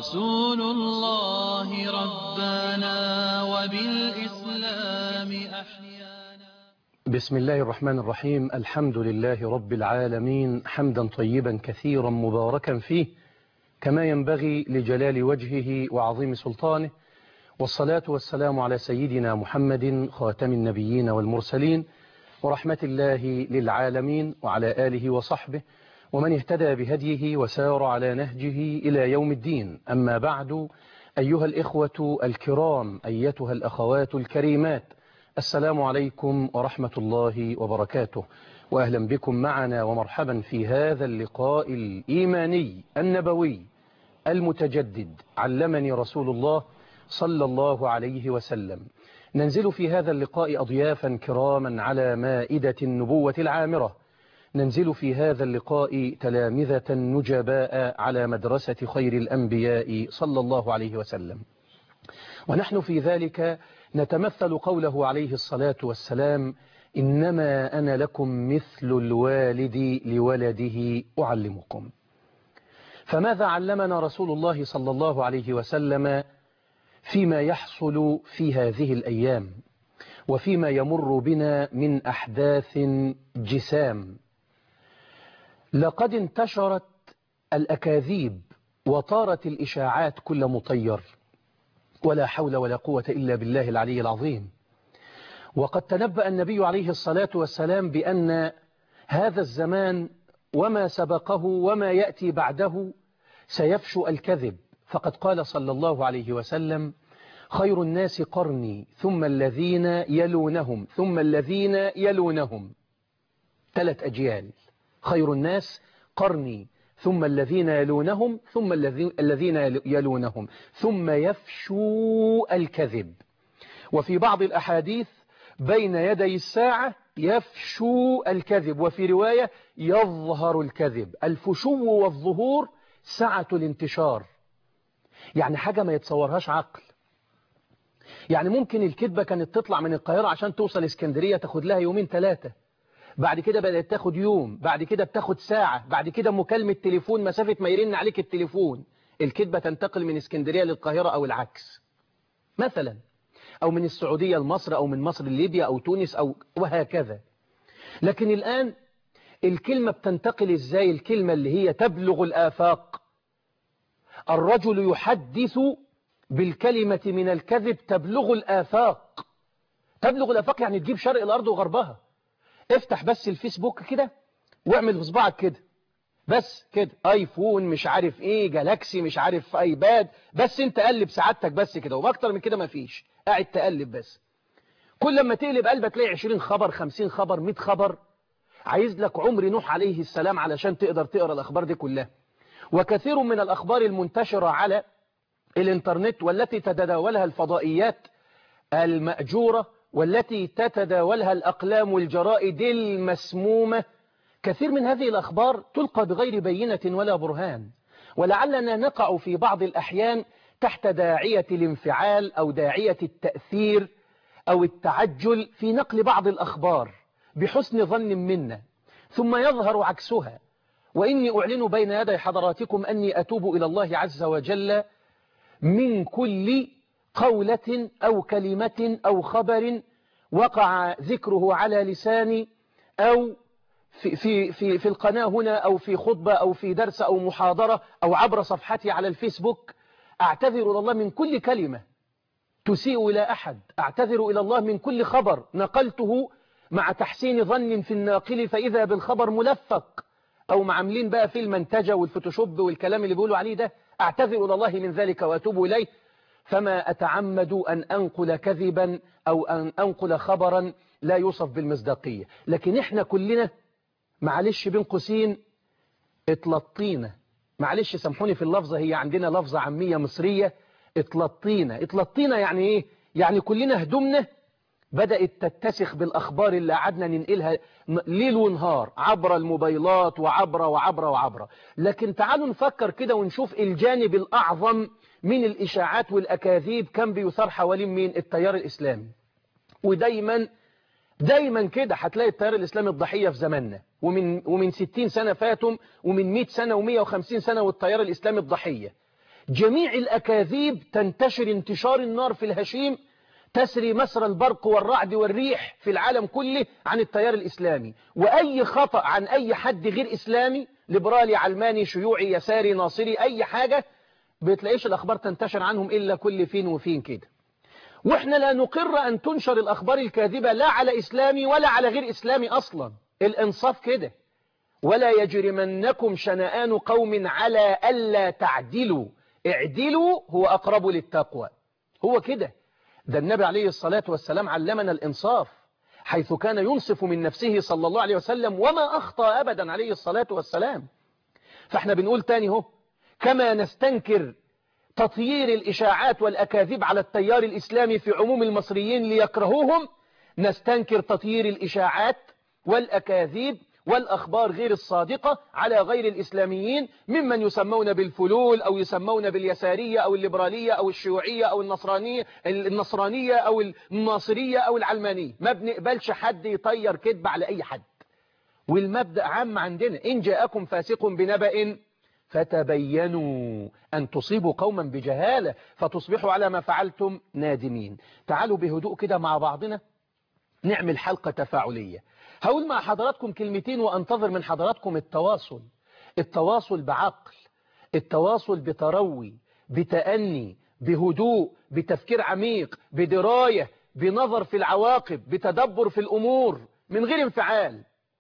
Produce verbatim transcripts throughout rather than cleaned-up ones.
رسول الله ربنا وبالإسلام أحيانا. بسم الله الرحمن الرحيم. الحمد لله رب العالمين، حمدا طيبا كثيرا مباركا فيه كما ينبغي لجلال وجهه وعظيم سلطانه، والصلاة والسلام على سيدنا محمد خاتم النبيين والمرسلين ورحمة الله للعالمين، وعلى آله وصحبه ومن اهتدى بهديه وسار على نهجه إلى يوم الدين. أما بعد، أيها الإخوة الكرام، أيتها الأخوات الكريمات، السلام عليكم ورحمة الله وبركاته، وأهلا بكم معنا ومرحبا في هذا اللقاء الإيماني النبوي المتجدد. علمني رسول الله صلى الله عليه وسلم. ننزل في هذا اللقاء أضيافا كراما على مائدة النبوة العامرة، ننزل في هذا اللقاء تلامذة نجباء على مدرسة خير الأنبياء صلى الله عليه وسلم، ونحن في ذلك نتمثل قوله عليه الصلاة والسلام: إنما أنا لكم مثل الوالد لولده أعلمكم. فماذا علمنا رسول الله صلى الله عليه وسلم فيما يحصل في هذه الأيام وفيما يمر بنا من أحداث جسام؟ لقد انتشرت الأكاذيب وطارت الإشاعات كل مطير، ولا حول ولا قوة إلا بالله العلي العظيم. وقد تنبأ النبي عليه الصلاة والسلام بأن هذا الزمان وما سبقه وما يأتي بعده سيفشو الكذب، فقد قال صلى الله عليه وسلم: خير الناس قرني ثم الذين يلونهم ثم الذين يلونهم. ثلاث أجيال: خير الناس قرني ثم الذين يلونهم ثم الذين يلونهم ثم يفشو الكذب. وفي بعض الأحاديث: بين يدي الساعة يفشو الكذب، وفي رواية يظهر الكذب. الفشو والظهور سعة الانتشار، يعني حاجة ما يتصورهاش عقل. يعني ممكن الكذبة كانت تطلع من القاهرة عشان توصل اسكندرية تاخد لها يومين ثلاثة، بعد كده بدأت تاخد يوم، بعد كده بتاخد ساعة، بعد كده مكالمة تليفون مسافة ما يرن عليك التليفون. الكذبة تنتقل من اسكندرية للقاهرة أو العكس مثلا، أو من السعودية لمصر، أو من مصر لليبيا أو تونس، أو وهكذا. لكن الآن الكلمة بتنتقل إزاي؟ الكلمة اللي هي تبلغ الآفاق. الرجل يحدث بالكلمة من الكذب تبلغ الآفاق. تبلغ الآفاق يعني تجيب شرق الأرض وغربها. افتح بس الفيسبوك كده واعمل بصبعك كده، بس كده، ايفون مش عارف ايه، جالاكسي مش عارف ايباد، بس انت قلب سعادتك بس كده، وما من كده ما فيش، قاعد تقلب بس. كل لما تقلب قلبك تلاقي عشرين خبر، خمسين خبر، مئة خبر. عايز لك عمر نوح عليه السلام علشان تقدر تقرأ الأخبار دي كلها. وكثير من الأخبار المنتشرة على الإنترنت والتي تتداولها الفضائيات المأجورة والتي تتداولها الأقلام والجرائد المسمومة، كثير من هذه الأخبار تلقى بغير بينة ولا برهان، ولعلنا نقع في بعض الأحيان تحت داعية الانفعال أو داعية التأثير أو التعجل في نقل بعض الأخبار بحسن ظن منا، ثم يظهر عكسها. وإني أعلن بين يدي حضراتكم أني أتوب إلى الله عز وجل من كل قولة أو كلمة أو خبر وقع ذكره على لساني أو في, في, في, في القناة هنا أو في خطبة أو في درس أو محاضرة أو عبر صفحتي على الفيسبوك. أعتذر إلى الله من كل كلمة تسيء إلى أحد، أعتذر إلى الله من كل خبر نقلته مع تحسين ظن في الناقل فإذا بالخبر ملفق، أو معاملين بقى في المنتجة والفوتوشوب والكلام اللي بيقولوا عليه ده. أعتذر إلى الله من ذلك وأتوب إليه، فما أتعمد أن أنقل كذبا أو أن أنقل خبرا لا يوصف بالمصداقية. لكن إحنا كلنا معلش بين قوسين اتلطينا، معلش سامحوني في اللفظة، هي عندنا لفظة عامية مصرية: اتلطينا. اتلطينا يعني إيه؟ يعني كلنا هدومنا بدأت تتسخ بالأخبار اللي قعدنا ننقلها ليل ونهار عبر الموبايلات وعبر وعبر وعبر. لكن تعالوا نفكر كده ونشوف الجانب الأعظم من الإشاعات والأكاذيب كان بيثار حوالين مين؟ التيار الإسلامي. ودايما دايما كده هتلاقي التيار الإسلامي الضحية في زماننا، ومن ومن ستين سنة فاتم، ومن مئة سنة ومئة وخمسين سنة والتيار الإسلامي الضحية. جميع الأكاذيب تنتشر انتشار النار في الهشيم، تسري مسرى البرق والرعد والريح في العالم كله عن التيار الإسلامي، وأي خطأ عن أي حد غير إسلامي، ليبرالي علماني شيوعي يساري ناصري أي حاجة، بتلاقيش الأخبار تنتشر عنهم إلا كل فين وفين كده. وإحنا لا نقر أن تنشر الأخبار الكاذبة لا على إسلامي ولا على غير إسلامي أصلا. الإنصاف كده، ولا يجرمنكم شنآن قوم على ألا تعدلوا اعدلوا هو أقرب للتقوى. هو كده، ده النبي عليه الصلاة والسلام علمنا الإنصاف، حيث كان ينصف من نفسه صلى الله عليه وسلم وما أخطأ أبدا عليه الصلاة والسلام. فاحنا بنقول تاني هو، كما نستنكر تطيير الإشاعات والأكاذيب على التيار الإسلامي في عموم المصريين ليكرهوهم، نستنكر تطيير الإشاعات والأكاذيب والأخبار غير الصادقة على غير الإسلاميين ممن يسمون بالفلول أو يسمون باليسارية أو الليبرالية أو الشيوعية أو النصرانية النصرانية أو الناصرية أو العلمانية. ما بنقبلش حد يطير كذب على أي حد، والمبدأ عام عندنا: إن جاءكم فاسق بنبأ فتبينوا أن تصيبوا قوما بجهالة فتصبحوا على ما فعلتم نادمين. تعالوا بهدوء كده مع بعضنا نعمل حلقة تفاعلية. هقول مع حضراتكم كلمتين وأنتظر من حضراتكم التواصل. التواصل بعقل، التواصل بتروي، بتأني، بهدوء، بتفكير عميق، بدراية، بنظر في العواقب، بتدبر في الأمور، من غير انفعال.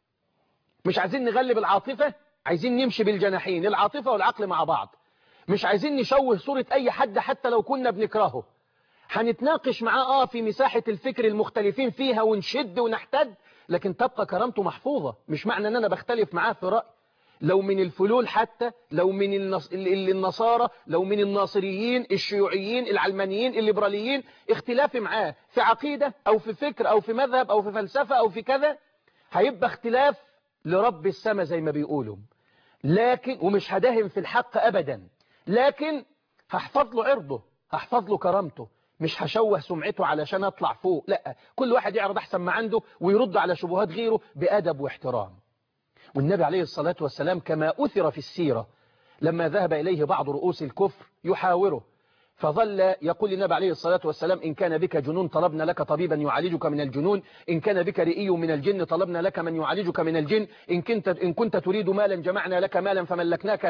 مش عايزين نغلب العاطفة، عايزين نمشي بالجناحين، العاطفة والعقل مع بعض. مش عايزين نشوه صورة أي حد حتى لو كنا بنكرهه. هنتناقش معاه آه في مساحة الفكر المختلفين فيها ونشد ونحتد، لكن تبقى كرامته محفوظة. مش معنى أن أنا بختلف معاه في رأي، لو من الفلول حتى، لو من النص... النصارى، لو من الناصريين، الشيوعيين، العلمانيين، الليبراليين، اختلافي معاه في عقيدة أو في فكر أو في مذهب أو في فلسفة أو في كذا هيبقى اختلاف لرب السماء زي ما بيقولوا، لكن ومش هداهم في الحق أبدا، لكن هحفظ له عرضه، هحفظ له كرامته، مش هشوه سمعته علشان أطلع فوق. لا، كل واحد يعرض أحسن ما عنده ويرد على شبهات غيره بأدب واحترام. والنبي عليه الصلاة والسلام كما أثر في السيرة لما ذهب إليه بعض رؤوس الكفر يحاوره، فظل يقول النبي عليه الصلاة والسلام: إن كان بك جنون طلبنا لك طبيبا يعالجك من الجنون، إن كان بك رئي من الجن طلبنا لك من يعالجك من الجن، إن كنت, إن كنت تريد مالا جمعنا لك مالا فملكناك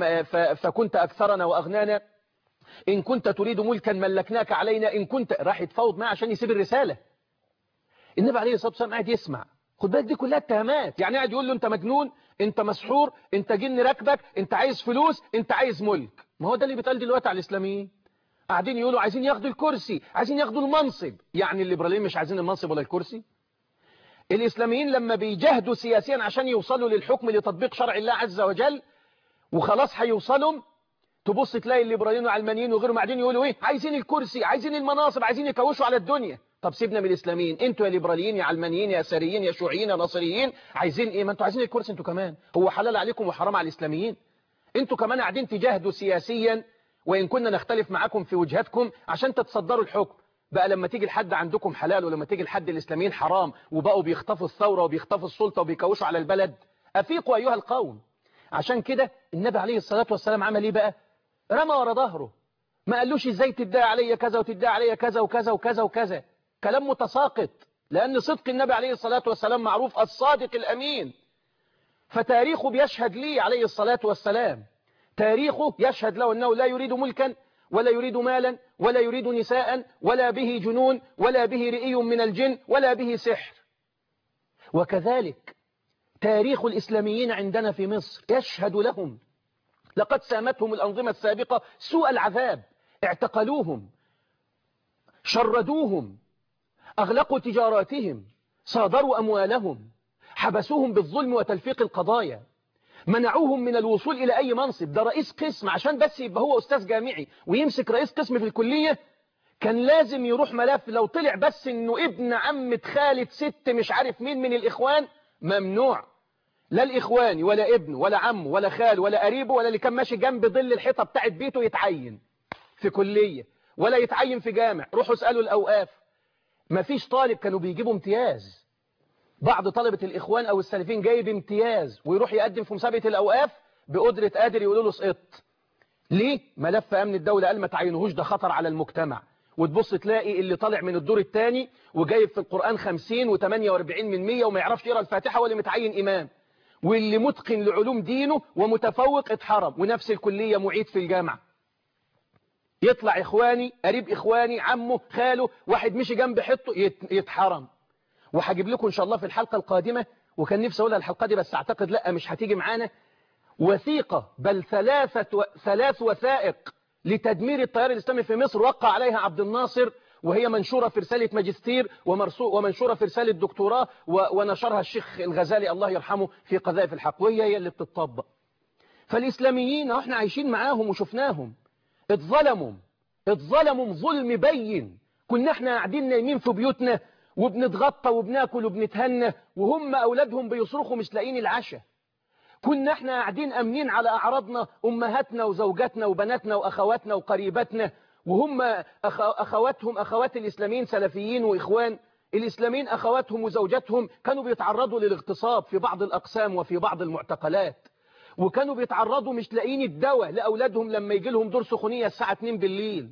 فكنت أكثرنا وأغنانا، إن كنت تريد ملكا ملكناك علينا، إن كنت راح يتفاوض معه عشان يسيب الرسالة. النبي عليه الصلاة والسلام قاعد يسمع. خد بالك دي كلها اتهامات، يعني قاعد يقول له: أنت مجنون، أنت مسحور، أنت جن راكبك، أنت عايز فلوس، أنت عايز ملك. ما هو ده اللي بيتقال دلوقتي على الإسلاميين، قاعدين يقولوا عايزين ياخدوا الكرسي، عايزين ياخدوا المنصب. يعني الليبراليين مش عايزين المنصب ولا الكرسي؟ الإسلاميين لما بيجاهدوا سياسيا عشان يوصلوا للحكم لتطبيق شرع الله عز وجل وخلاص هيوصلوا، تبص تلاقي الليبراليين والعلمانيين وغيرهم قاعدين يقولوا ايه؟ عايزين الكرسي، عايزين المناصب، عايزين يكوشوا على الدنيا. طب سيبنا من الإسلاميين، انتوا يا ليبراليين يا علمانيين يا يساريين يا شيوعيين يا ناصريين، عايزين ايه؟ ما انتوا عايزين الكرسي انتوا كمان. هو حلال عليكم وحرام على الإسلاميين؟ انتوا كمان قاعدين تجاهدوا سياسيا وإن كنا نختلف معاكم في وجهاتكم عشان تتصدروا الحكم. بقى لما تيجي لحد عندكم حلال ولما تيجي لحد الإسلاميين حرام، وبقوا بيخطفوا الثورة وبيخطفوا السلطة وبيكوشوا على البلد. أفيقوا أيها القوم. عشان كده النبي عليه الصلاة والسلام عمل ايه بقى؟ رمى ورا ظهره، ما قالوش ازاي تدعي عليا كذا وتدعي عليا كذا وكذا وكذا وكذا. كلام متساقط، لأن صدق النبي عليه الصلاة والسلام معروف الصادق الأمين، فتاريخه بيشهد لي عليه الصلاة والسلام، تاريخه يشهد له أنه لا يريد ملكا ولا يريد مالا ولا يريد نساء ولا به جنون ولا به رئي من الجن ولا به سحر. وكذلك تاريخ الإسلاميين عندنا في مصر يشهد لهم، لقد سامتهم الأنظمة السابقة سوء العذاب، اعتقلوهم، شردوهم، أغلقوا تجاراتهم، صادروا أموالهم، حبسوهم بالظلم وتلفيق القضايا، منعوهم من الوصول إلى أي منصب. ده رئيس قسم عشان بس يبقى هو أستاذ جامعي ويمسك رئيس قسم في الكلية كان لازم يروح ملف، لو طلع بس إنه ابن عمة خالة ست مش عارف مين من الإخوان ممنوع، لا الإخواني ولا ابنه ولا عمه ولا خاله ولا قريبه ولا اللي كان ماشي جنب ظل الحيطة بتاعت بيته يتعين في كلية ولا يتعين في جامع. روحوا اسألوا الأوقاف، مفيش طالب كانوا بيجيبوا امتياز. بعض طلبة الإخوان أو السلفيين جايب امتياز ويروح يقدم في مسابقة الأوقاف بقدرة قادر يقولوا له سقط. ليه؟ ملف أمن الدولة قال ما تعينهوش، ده خطر على المجتمع. وتبص تلاقي اللي طالع من الدور الثاني وجايب في القرآن خمسين وثمانية وأربعين من مية وما يعرفش يقرأ الفاتحة ولا متعين إمام، واللي متقن لعلوم دينه ومتفوق اتحرم. ونفس الكلية معيد في الجامعة، يطلع إخواني قريب إخواني عمه خاله واحد مشي جنب حطه يتحرم. وهجيب لكم إن شاء الله في الحلقة القادمة، وكان نفسي أقولها الحلقة دي بس أعتقد لا مش هتيجي معانا، وثيقة بل ثلاثة و... ثلاث وثائق لتدمير التيار الإسلامي في مصر وقع عليها عبد الناصر، وهي منشورة في رسالة ماجستير ومنشورة في رسالة دكتوراه، و... ونشرها الشيخ الغزالي الله يرحمه في قذائف الحق، وهي هي اللي بتطبق. فالإسلاميين احنا عايشين معاهم وشفناهم اتظلموا اتظلموا ظلم بين. كنا احنا قاعدين نايمين في بيوتنا وبنتغطى وبناكل وبنتهنى، وهم أولادهم بيصرخوا مش لاقيين العشاء. كنا احنا قاعدين أمنين على أعراضنا، أمهاتنا وزوجاتنا وبناتنا وأخواتنا وقريباتنا، وهم أخ... أخواتهم أخوات الإسلاميين سلفيين وإخوان الإسلاميين أخواتهم وزوجاتهم كانوا بيتعرضوا للاغتصاب في بعض الأقسام وفي بعض المعتقلات، وكانوا بيتعرضوا مش لاقيين الدواء لأولادهم لما يجي لهم دور سخونية الساعة اتنين بالليل.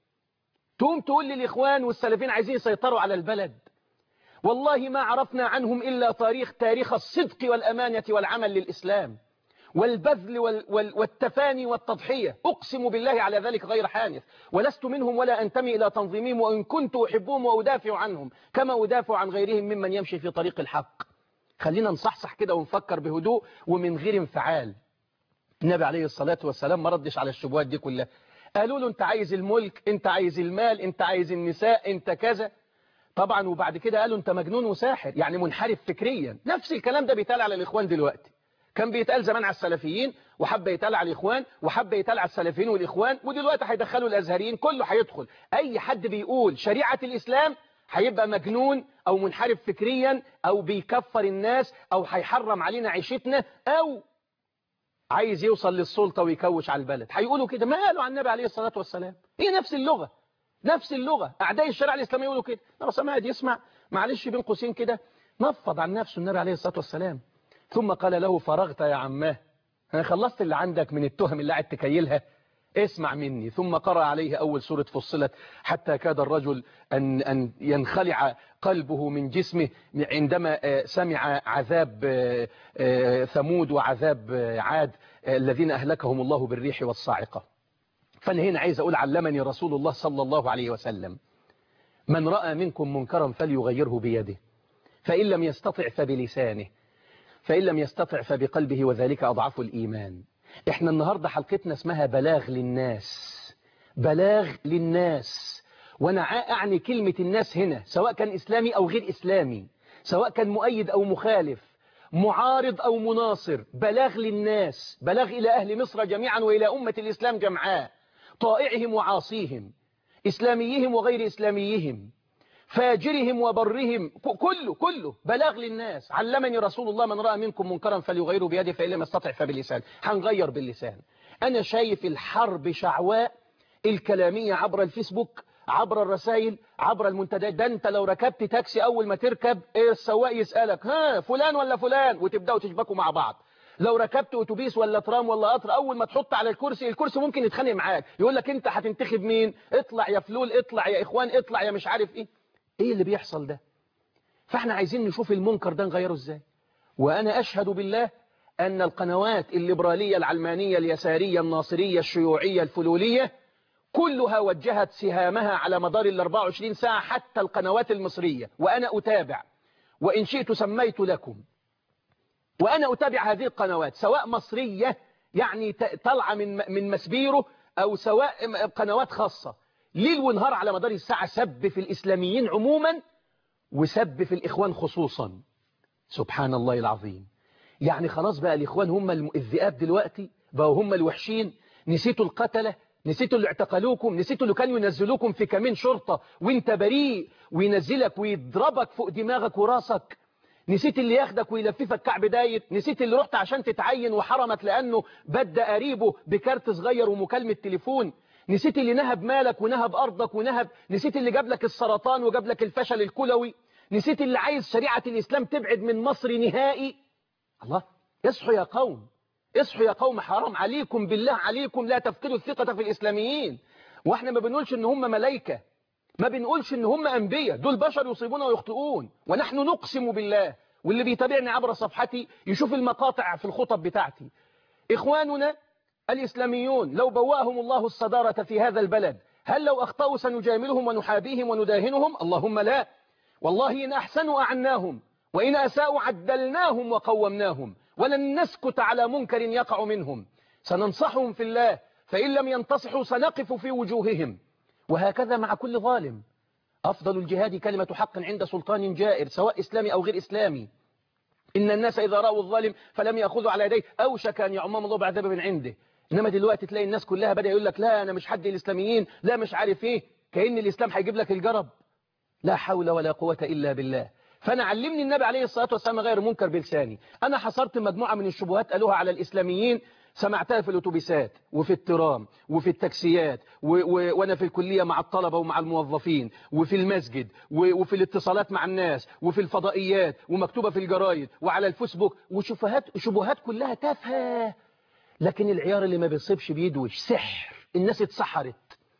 تقوم تقول لي الإخوان والسلفيين عايزين يسيطروا على البلد. والله ما عرفنا عنهم إلا تاريخ تاريخ الصدق والأمانة والعمل للإسلام والبذل وال وال والتفاني والتضحية. أقسم بالله على ذلك غير حانث، ولست منهم ولا أنتمي إلى تنظيمهم، وإن كنت أحبهم وأدافع عنهم كما أدافع عن غيرهم ممن يمشي في طريق الحق. خلينا نصحصح كده ونفكر بهدوء ومن غير انفعال. النبي عليه الصلاة والسلام ما ردش على الشبهات دي كلها. قالوا له أنت عايز الملك، أنت عايز المال، أنت عايز النساء، أنت كذا طبعا. وبعد كده قالوا أنت مجنون وساحر، يعني منحرف فكريا. نفس الكلام ده بيتقال على الإخوان دلوقتي، كان بيتقال زمان على السلفيين وحب يتقال على الإخوان وحب يتقال على السلفيين والإخوان، ودلوقتي هيدخلوا الأزهريين، كله هيدخل. أي حد بيقول شريعة الإسلام هيبقى مجنون أو منحرف فكريا أو بيكفر الناس أو هيحرم علينا عيشتنا أو عايز يوصل للسلطة ويكوش على البلد. هيقولوا كده، ما قالوا عن النبي عليه الصلاة والسلام. هي نفس اللغة نفس اللغة. أعداء الشريعة الإسلامية يقولوا كده. أنا سمعت يسمع معلش بين قوسين كده نفض عن نفسه النبي عليه الصلاة والسلام، ثم قال له فرغت يا عماه، أنا خلصت اللي عندك من التهم اللي قاعد تكيلها، اسمع مني. ثم قرأ عليه أول سورة فصلت حتى كاد الرجل أن, أن ينخلع قلبه من جسمه عندما سمع عذاب ثمود وعذاب عاد الذين أهلكهم الله بالريح والصاعقة. فأنا هنا عايز أقول علمني رسول الله صلى الله عليه وسلم من رأى منكم منكرا فليغيره بيده، فإن لم يستطع فبلسانه، فإن لم يستطع فبقلبه، وذلك أضعف الإيمان. إحنا النهاردة حلقتنا اسمها بلاغ للناس، بلاغ للناس. وأنا أعني كلمة الناس هنا سواء كان إسلامي أو غير إسلامي، سواء كان مؤيد أو مخالف، معارض أو مناصر. بلاغ للناس، بلاغ إلى أهل مصر جميعا وإلى أمة الإسلام جمعاء، طائعهم وعاصيهم، إسلاميهم وغير إسلاميهم، فاجرهم وبرهم، كله كله بلاغ للناس. علمني رسول الله من رأى منكم منكرا فليغيره بيده، فإن لم يستطع فباللسان. هنغير باللسان. أنا شايف الحرب شعواء الكلامية عبر الفيسبوك، عبر الرسائل، عبر المنتديات. ده انت لو ركبت تاكسي أول ما تركب السواق يسألك ها فلان ولا فلان، وتبدأوا تشبكوا مع بعض. لو ركبت أتوبيس ولا ترام ولا قطر، أول ما تحط على الكرسي الكرسي ممكن يتخانق معاك، يقول لك أنت هتنتخب مين؟ اطلع يا فلول، اطلع يا إخوان، اطلع يا مش عارف إيه. إيه اللي بيحصل ده؟ فإحنا عايزين نشوف المنكر ده نغيره إزاي. وأنا أشهد بالله أن القنوات الليبرالية العلمانية اليسارية الناصرية الشيوعية الفلولية كلها وجهت سهامها على مدار ال أربعة وعشرين ساعة، حتى القنوات المصرية، وأنا أتابع، وإن شئت سميت لكم، وأنا أتابع هذه القنوات سواء مصرية يعني طالعة من من مسبيره، أو سواء قنوات خاصة، ليل ونهار على مدار الساعة سب في الإسلاميين عموما وسب في الإخوان خصوصا. سبحان الله العظيم. يعني خلاص بقى الإخوان هم الذئاب دلوقتي، بقوا هم الوحشين. نسيتوا القتلة، نسيتوا اللي اعتقلوكم، نسيتوا اللي كانوا ينزلوكم في كمين شرطة وانت بريء وينزلك ويضربك فوق دماغك وراسك. نسيت اللي ياخدك ويلففك كعب داير. نسيت اللي رحت عشان تتعين وحرمك لأنه بدأ قريبه بكارت صغير ومكالمة تليفون. نسيت اللي نهب مالك ونهب أرضك ونهب. نسيت اللي جاب لك السرطان وجاب لك الفشل الكلوي. نسيت اللي عايز شريعة الإسلام تبعد من مصر نهائي. الله، يصحوا يا قوم، اصحوا يا قوم، حرام عليكم بالله عليكم لا تفقدوا الثقة في الإسلاميين. واحنا ما بنقولش ان هم ملائكة، ما بنقولش ان هم أنبياء، دول بشر يصيبون ويخطئون، ونحن نقسم بالله، واللي بيتابعني عبر صفحتي يشوف المقاطع في الخطب بتاعتي. إخواننا الإسلاميون لو بوأهم الله الصدارة في هذا البلد، هل لو أخطأوا سنجاملهم ونحابيهم ونداهنهم؟ اللهم لا. والله إن أحسنوا أعناهم، وإن أساءوا عدلناهم وقومناهم، ولن نسكت على منكر يقع منهم. سننصحهم في الله، فإن لم ينتصحوا سنقف في وجوههم. وهكذا مع كل ظالم. أفضل الجهاد كلمة حق عند سلطان جائر، سواء إسلامي أو غير إسلامي. إن الناس إذا رأوا الظالم فلم يأخذوا على يديه أوشك أن يعمهم الله بعذاب من عنده. إنما دلوقتي تلاقي الناس كلها بدأ يقول لك لا أنا مش حد الإسلاميين، لا مش عارف إيه، كأن الإسلام هيجيب لك الجرب. لا حول ولا قوة إلا بالله. فأنا علمني النبي عليه الصلاة والسلام غير منكر بلساني. أنا حصرت مجموعة من الشبهات قالوها على الإسلاميين، سمعتها في الأتوبيسات وفي الترام وفي التاكسيات و... و... وأنا في الكلية مع الطلبة ومع الموظفين وفي المسجد و... وفي الاتصالات مع الناس وفي الفضائيات ومكتوبة في الجرايد وعلى الفيسبوك، وشبهات شبهات كلها تافهة. لكن العيار اللي ما بيصيبش بيدوش سحر. الناس اتسحرت،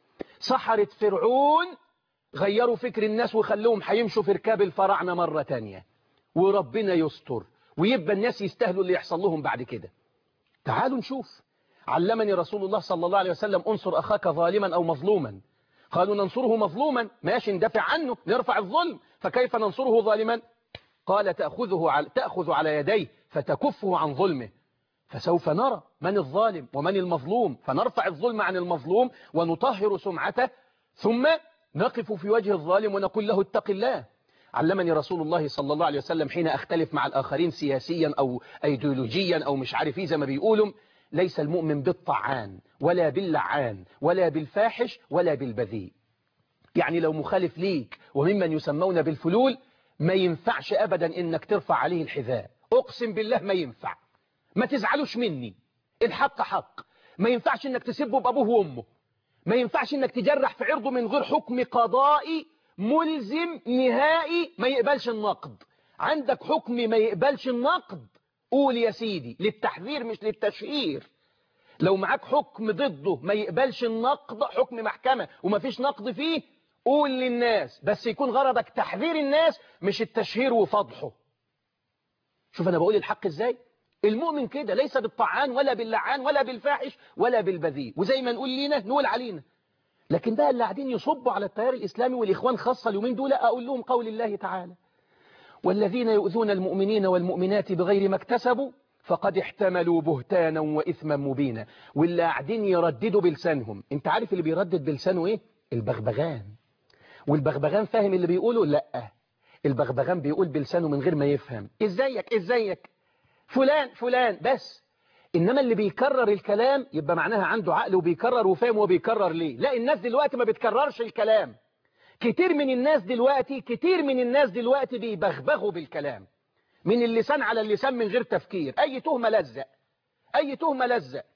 سحرت فرعون، غيروا فكر الناس وخلوهم هيمشوا في ركاب الفراعنة مرة تانية. وربنا يستر ويبقى الناس يستاهلوا اللي يحصل لهم بعد كده. تعالوا نشوف. علمني رسول الله صلى الله عليه وسلم انصر أخاك ظالما أو مظلوما. قالوا ننصره مظلوما، ماشي ندافع عنه نرفع الظلم، فكيف ننصره ظالما؟ قال تأخذه على, تأخذ على يديه فتكفه عن ظلمه، فسوف نرى من الظالم ومن المظلوم، فنرفع الظلم عن المظلوم ونطهر سمعته، ثم نقف في وجه الظالم ونقول له اتق الله. علمني رسول الله صلى الله عليه وسلم حين أختلف مع الآخرين سياسيا أو أيديولوجيا أو مش عارف ايه زي ما بيقولوا، ليس المؤمن بالطعان ولا باللعان ولا بالفاحش ولا بالبذيء. يعني لو مخالف ليك وممن يسمون بالفلول ما ينفعش أبدا إنك ترفع عليه الحذاء، أقسم بالله ما ينفع. ما تزعلوش مني، الحق حق. ما ينفعش إنك تسبه بأبوه وأمه، ما ينفعش إنك تجرح في عرضه من غير حكم قضائي ملزم نهائي ما يقبلش النقد. عندك حكم ما يقبلش النقد، قول يا سيدي، للتحذير مش للتشهير. لو معاك حكم ضده ما يقبلش النقد، حكم محكمة وما فيش نقد فيه، قول للناس، بس يكون غرضك تحذير الناس مش التشهير وفضحه. شوف أنا بقول الحق إزاي. المؤمن كده ليس بالطعان ولا باللعان ولا بالفاحش ولا بالبذيء، وزي ما نقول لينا نقول علينا. لكن بقى اللي قاعدين يصبوا على التيار الإسلامي والإخوان خاصة اليومين دول، أقول لهم قول الله تعالى والذين يؤذون المؤمنين والمؤمنات بغير ما اكتسبوا فقد احتملوا بهتانا وإثما مبينا. واللي قاعدين يرددوا بلسانهم، انت عارف اللي بيردد بلسانه ايه؟ البغبغان. والبغبغان فاهم اللي بيقوله؟ لا، البغبغان بيقول بلسانه من غير ما يفهم. ازيك ازيك فلان فلان بس. إنما اللي بيكرر الكلام يبقى معناها عنده عقل وبيكرر وفاهم وبيكرر ليه. لا، الناس دلوقتي ما بتكررش الكلام. كتير من الناس دلوقتي كتير من الناس دلوقتي بيبغبغوا بالكلام من اللسان على اللسان من غير تفكير. أي تهمة لزق، أي تهمة لزق.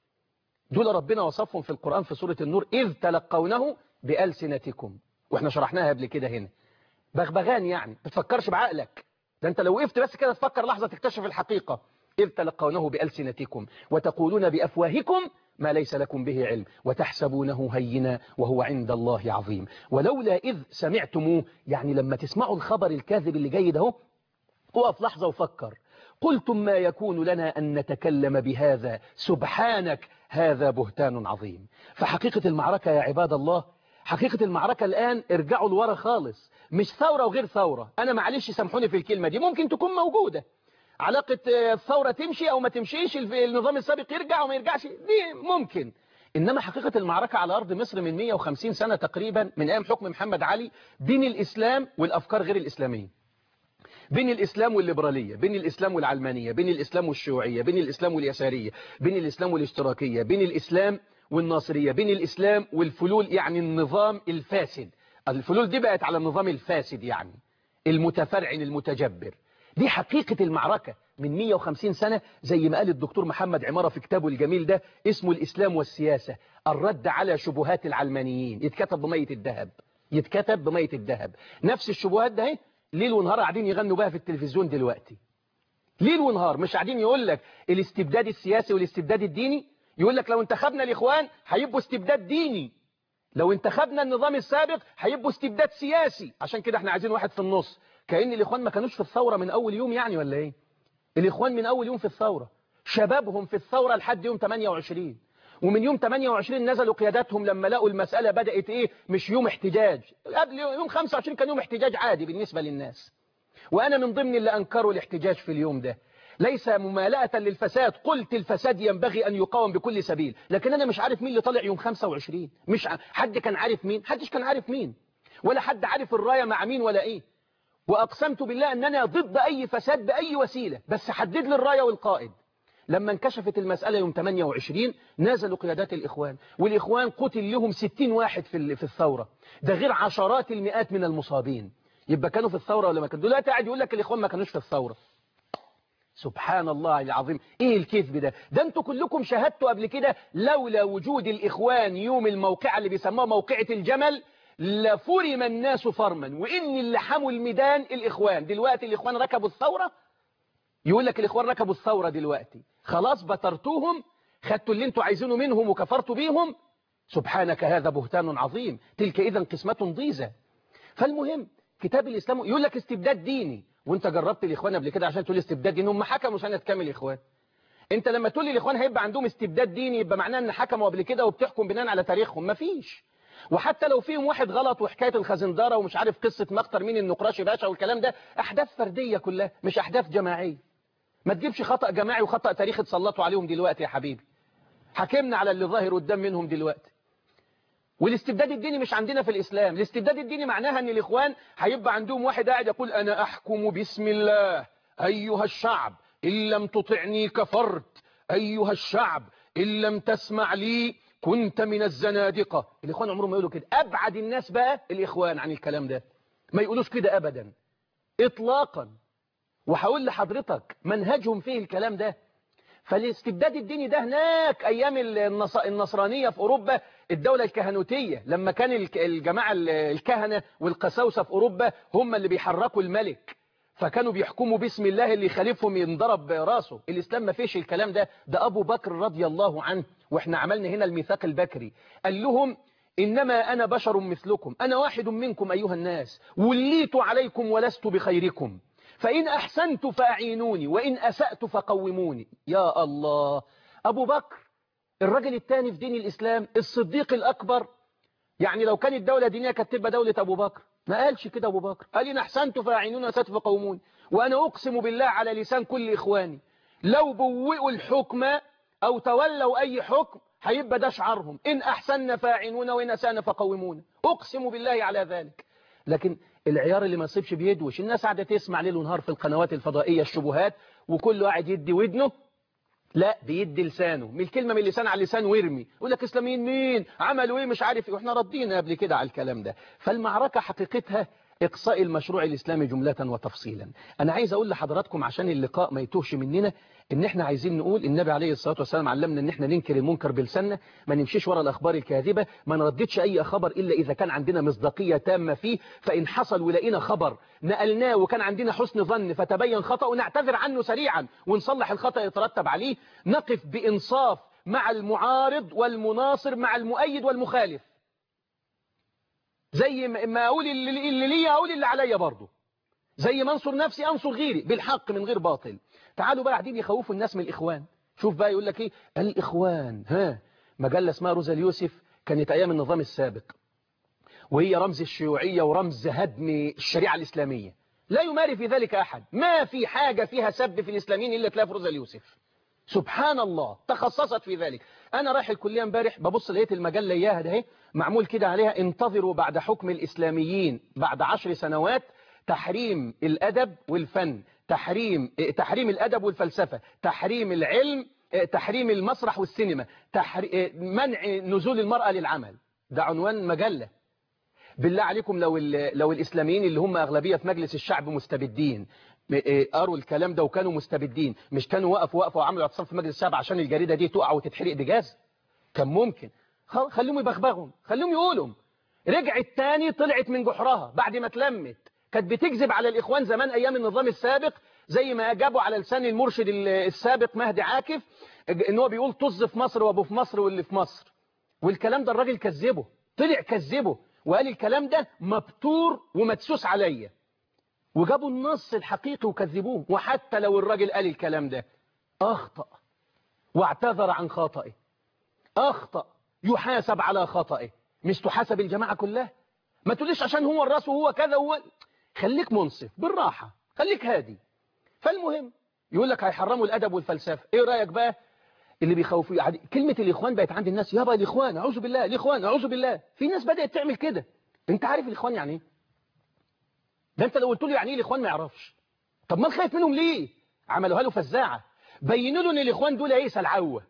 دول ربنا وصفهم في القرآن في سورة النور إذ تلقونه بألسنتكم، وإحنا شرحناها قبل كده هنا. بغبغان يعني بتفكرش بعقلك، ده أنت لو وقفت بس كده تفكر لحظة تكتشف الحقيقة. إذ تلقونه بألسنتكم وتقولون بأفواهكم ما ليس لكم به علم وتحسبونه هينا وهو عند الله عظيم. ولولا إذ سمعتموه، يعني لما تسمعوا الخبر الكاذب اللي جاي ده، اقف لحظة وفكر. قلتم ما يكون لنا أن نتكلم بهذا سبحانك هذا بهتان عظيم. فحقيقة المعركة يا عباد الله، حقيقة المعركة الآن ارجعوا لورا خالص، مش ثورة وغير ثورة. أنا معلش سامحوني في الكلمة دي، ممكن تكون موجودة علاقة الثورة تمشي أو ما تمشيش، النظام السابق يرجع وما يرجعش، دي ممكن. إنما حقيقة المعركة على أرض مصر من مئة وخمسين سنة تقريبا من أيام حكم محمد علي بين الإسلام والأفكار غير الإسلامية، بين الإسلام والليبرالية، بين الإسلام والعلمانية، بين الإسلام والشيوعية، بين الإسلام واليسارية، بين الإسلام والاشتراكية، بين الإسلام والناصرية، بين الإسلام والفلول، يعني النظام الفاسد. الفلول دي بقت على النظام الفاسد، يعني المتفرعن المتجبر. دي حقيقة المعركة من مئة وخمسين سنة، زي ما قال الدكتور محمد عمارة في كتابه الجميل ده اسمه الإسلام والسياسة، الرد على شبهات العلمانيين. يتكتب بمية الذهب، يتكتب بمية الذهب. نفس الشبهات ده ليل ونهار قاعدين يغنوا بها في التلفزيون دلوقتي. ليل ونهار مش قاعدين يقول لك الاستبداد السياسي والاستبداد الديني. يقول لك لو انتخبنا الإخوان هيبقوا استبداد ديني، لو انتخبنا النظام السابق هيبقوا استبداد سياسي. عشان كده احنا عايزين واحد في النص. كأن الإخوان ما كانوش في الثورة من أول يوم يعني ولا ايه؟ الإخوان من أول يوم في الثورة، شبابهم في الثورة لحد يوم ثمانية وعشرين، ومن يوم ثمانية وعشرين نزلوا قياداتهم لما لقوا المسألة بدأت ايه، مش يوم احتجاج. قبل يوم خمسة وعشرين كان يوم احتجاج عادي بالنسبة للناس، وأنا من ضمن اللي أنكروا الاحتجاج في اليوم ده، ليس ممالأة للفساد. قلت الفساد ينبغي أن يقاوم بكل سبيل، لكن أنا مش عارف مين اللي طلع يوم خمسة وعشرين. مش ع... حد كان عارف مين؟ حدش كان عارف مين، ولا حد عارف الراية مع مين ولا إيه. وأقسمت بالله أننا ضد أي فساد بأي وسيلة، بس حدد لي الراية والقائد. لما انكشفت المسألة يوم ثمانية وعشرين نزلوا قيادات الإخوان، والإخوان قتل لهم ستين واحد في في الثورة، ده غير عشرات المئات من المصابين. يبقى كانوا في الثورة ولا ما كانوا؟ دلوقتي قاعد يقول لك الإخوان ما كانوش في الثورة. سبحان الله العظيم، ايه الكذب ده؟ ده انتوا كلكم شاهدتوا قبل كده لولا وجود الإخوان يوم الموقعة اللي بيسموها موقعة الجمل لفرم الناس فرما، وإن اللي حموا الميدان الإخوان. دلوقتي الإخوان ركبوا الثورة، يقول لك الإخوان ركبوا الثورة دلوقتي، خلاص بترتوهم، خدتوا اللي انتوا عايزينه منهم وكفرتوا بيهم. سبحانك هذا بهتان عظيم، تلك إذا قسمة ضيزى. فالمهم كتاب الإسلام يقول لك استبداد ديني، وانت جربت الإخوان قبل كده عشان تقول استبداد ديني؟ هم حكموا سنة كامل الإخوان. انت لما تقول لي الإخوان هيبقى عندهم استبداد ديني يبقى معناه ان حكموا قبل كده وبتحكم بناء على تاريخهم؟ مفيش. وحتى لو فيهم واحد غلط وحكاية الخزندارة ومش عارف قصة مختار مين النقراشي باشا والكلام ده، أحداث فردية كلها مش أحداث جماعية. ما تجيبش خطأ جماعي وخطأ تاريخي تسلطوا عليهم دلوقتي يا حبيبي. حكمنا على اللي ظاهر قدام منهم دلوقتي. والاستبداد الديني مش عندنا في الإسلام. الاستبداد الديني معناها ان الإخوان هيبقى عندهم واحد قاعد يقول أنا أحكم باسم الله أيها الشعب إن لم تطعني كفرت، أيها الشعب إن لم تسمع لي كنت من الزنادقة. الإخوان عمرهم ما يقولوا كده. أبعد الناس بقى الإخوان عن الكلام ده، ما يقولوش كده أبدا إطلاقا. وهقول لحضرتك منهجهم فيه الكلام ده. فالاستبداد الديني ده هناك أيام النصرانية في أوروبا، الدولة الكهنوتية، لما كان الجماعة الكهنة والقساوسة في أوروبا هم اللي بيحركوا الملك، فكانوا بيحكموا باسم الله، اللي يخالفهم ينضرب راسه. الإسلام ما فيش الكلام ده. ده أبو بكر رضي الله عنه، وإحنا عملنا هنا الميثاق البكري، قال لهم إنما أنا بشر مثلكم، أنا واحد منكم أيها الناس، وليت عليكم ولست بخيركم، فإن أحسنت فأعينوني وإن أسأت فقوموني. يا الله، أبو بكر الرجل الثاني في دين الإسلام، الصديق الأكبر. يعني لو كانت دولة دينية كانت تبقى دولة أبو بكر. ما قالش كده أبو بكر، قال إن أحسنت فأعينوني وأسأت فقوموني. وأنا أقسم بالله على لسان كل إخواني لو بوئوا الحكم أو تولوا أي حكم هيبقى ده شعارهم، إن أحسن فأعينونا وإن أسأنا فقومونا. أقسم بالله على ذلك. لكن العيار اللي ما يصيبش بيدوش، الناس قاعدة تسمع ليل ونهار في القنوات الفضائية الشبهات، وكل واحد يدي ودنه، لا بيدي لسانه، من الكلمة من اللسان على اللسان ويرمي، يقول لك اسلاميين مين عملوا ايه مش عارف ايه، واحنا ردينا قبل كده على الكلام ده. فالمعركة حقيقتها إقصاء المشروع الإسلامي جملة وتفصيلا. أنا عايز أقول لحضراتكم عشان اللقاء ما يتوهش مننا، إن إحنا عايزين نقول النبي عليه الصلاة والسلام علمنا إن إحنا ننكر المنكر بلساننا، ما نمشيش ورا الأخبار الكاذبة، ما نرددش أي خبر إلا إذا كان عندنا مصداقية تامة فيه. فإن حصل ولقينا خبر نقلناه وكان عندنا حسن ظن فتبين خطأ ونعتذر عنه سريعا ونصلح الخطأ يترتب عليه. نقف بإنصاف مع المعارض والمناصر، مع المؤيد والمخالف، زي ما أقول اللي, اللي لي أقول اللي عليا برضه، زي ما أنصر نفسي أنصر غيري بالحق من غير باطل. تعالوا بقى قاعدين يخوفوا الناس من الإخوان. شوف بقى يقول لك إيه الإخوان، ها مجلة اسمها روزا اليوسف كانت أيام النظام السابق، وهي رمز الشيوعية ورمز هدم الشريعة الإسلامية، لا يماري في ذلك أحد. ما في حاجة فيها سب في الإسلاميين إلا تلاقي في روزا اليوسف. سبحان الله، تخصصت في ذلك. أنا رايح الكلية امبارح ببص لقيت المجلة إياها ده معمول كده عليها انتظروا بعد حكم الإسلاميين بعد عشر سنوات تحريم الأدب والفن، تحريم تحريم الأدب والفلسفة، تحريم العلم، تحريم المسرح والسينما، تحريم منع نزول المرأة للعمل. ده عنوان مجلة. بالله عليكم لو لو الإسلاميين اللي هم أغلبية في مجلس الشعب مستبدين قروا الكلام ده وكانوا مستبدين، مش كانوا وقفوا وقفوا وعملوا اعتصام في مجلس الشعب عشان الجريدة دي تقع وتتحرق بجاز؟ كان ممكن. خليهم يبغبغهم، خليهم يقولوا. رجعت تاني طلعت من جحرها بعد ما اتلمت، كانت بتكذب على الإخوان زمان أيام النظام السابق زي ما جابوا على لسان المرشد السابق مهدي عاكف ان هو بيقول طز في مصر وابو في مصر واللي في مصر، والكلام ده الراجل كذبه، طلع كذبه وقال الكلام ده مبتور ومدسوس عليا، وجابوا النص الحقيقي وكذبوه. وحتى لو الراجل قال الكلام ده أخطأ واعتذر عن خطئه، أخطأ يحاسب على خطئه، مش تحاسب الجماعة كلها. ما تقوليش عشان هو الراس وهو كذا هو، خليك منصف بالراحة، خليك هادي. فالمهم يقول لك هيحرموا الأدب والفلسفة. إيه رأيك بقى اللي بيخوفوا يعني كلمة الإخوان بقت عند الناس، يابا الإخوان أعوذ بالله، الإخوان أعوذ بالله. في ناس بدأت تعمل كده. أنت عارف الإخوان يعني إيه؟ ده أنت لو قلت له يعني إيه الإخوان ما يعرفش. طب ما خايف منهم ليه؟ عملوها له فزاعة، بينوا له إن الإخوان دول إيه سلعوة،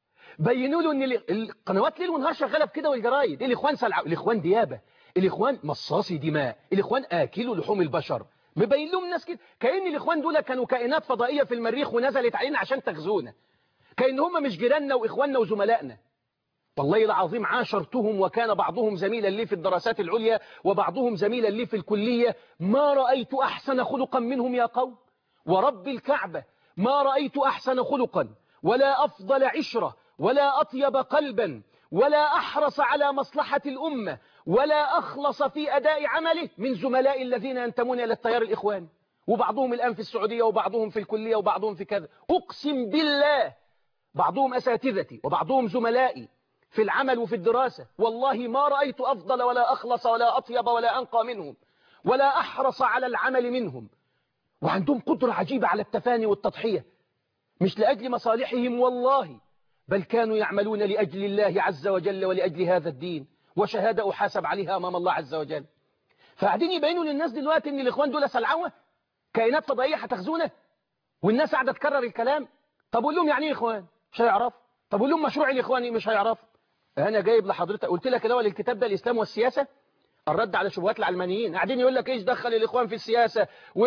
بينوا له إن القنوات ليل ونهار شغالة بكده والجرايد. الإخوان سلعوة، الإخوان ديابة، الإخوان مصاصي دماء، الإخوان آكلوا لحوم البشر. مبين لهم الناس كده كأن الإخوان دول كانوا كائنات فضائية في المريخ ونزلت علينا عشان تغزونا، كأن هم مش جيراننا وإخواننا وزملائنا. والله العظيم عاشرتهم وكان بعضهم زميلا لي في الدراسات العليا وبعضهم زميلا لي في الكلية، ما رأيت أحسن خلقا منهم يا قوم، ورب الكعبة ما رأيت أحسن خلقا ولا أفضل عشرة ولا أطيب قلبا ولا أحرص على مصلحة الأمة ولا أخلص في أداء عمله من زملاء الذين ينتمون إلى التيار الإخواني، وبعضهم الآن في السعودية وبعضهم في الكلية وبعضهم في كذا. أقسم بالله بعضهم أساتذتي وبعضهم زملائي في العمل وفي الدراسة، والله ما رأيت أفضل ولا أخلص ولا أطيب ولا أنقى منهم ولا أحرص على العمل منهم. وعندهم قدرة عجيبة على التفاني والتضحية، مش لأجل مصالحهم والله، بل كانوا يعملون لأجل الله عز وجل ولأجل هذا الدين، وشهادة أحاسب عليها أمام الله عز وجل. فقاعدين يبينوا للناس دلوقتي إن الإخوان دول سلعوة، كائنات فضائية هتخزونا، والناس قاعدة تكرر الكلام. طب قول لهم يعني إيه إخوان؟ مش هيعرفوا. طب قول لهم مشروع الإخواني؟ مش هيعرفوا. أنا جايب لحضرتك قلت لك الأول الكتاب ده الإسلام والسياسة، الرد على شبهات العلمانيين. قاعدين يقول لك إيش دخل الإخوان في السياسة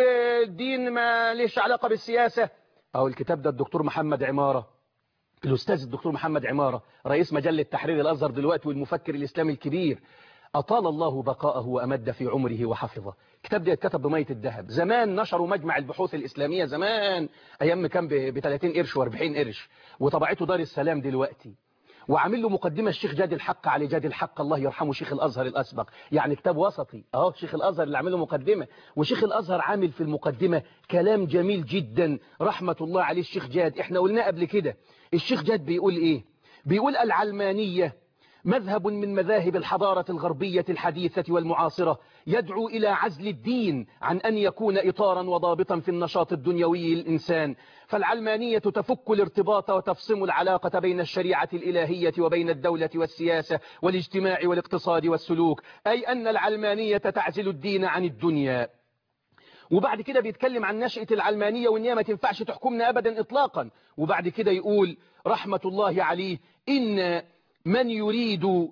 والدين ما ليش علاقة بالسياسة. أو الكتاب ده الدكتور محمد عمارة، الأستاذ الدكتور محمد عمارة رئيس مجلة تحرير الأزهر دلوقتي والمفكر الإسلامي الكبير، أطال الله بقاءه وأمد في عمره وحفظه. الكتاب ده اتكتب بمية الذهب. زمان نشروا مجمع البحوث الإسلامية زمان، أيام كان ب ثلاثين قرش وأربعين قرش، وطبعته دار السلام دلوقتي. وعامل له مقدمة الشيخ جاد الحق علي جاد الحق الله يرحمه شيخ الأزهر الأسبق، يعني كتاب وسطي اهو. شيخ الأزهر اللي عامل له مقدمة، وشيخ الأزهر عامل في المقدمة كلام جميل جدا رحمة الله عليه الشيخ جاد. احنا قلنا قبل كده الشيخ جاد بيقول ايه؟ بيقول العلمانية مذهب من مذاهب الحضارة الغربية الحديثة والمعاصرة، يدعو إلى عزل الدين عن أن يكون إطارا وضابطا في النشاط الدنيوي للإنسان. فالعلمانية تفك الارتباط وتفصم العلاقة بين الشريعة الإلهية وبين الدولة والسياسة والاجتماع والاقتصاد والسلوك، أي أن العلمانية تعزل الدين عن الدنيا. وبعد كده بيتكلم عن نشأة العلمانية وإن هي ما تنفعش تحكمنا أبدا إطلاقا. وبعد كده يقول رحمة الله عليه إن من يريد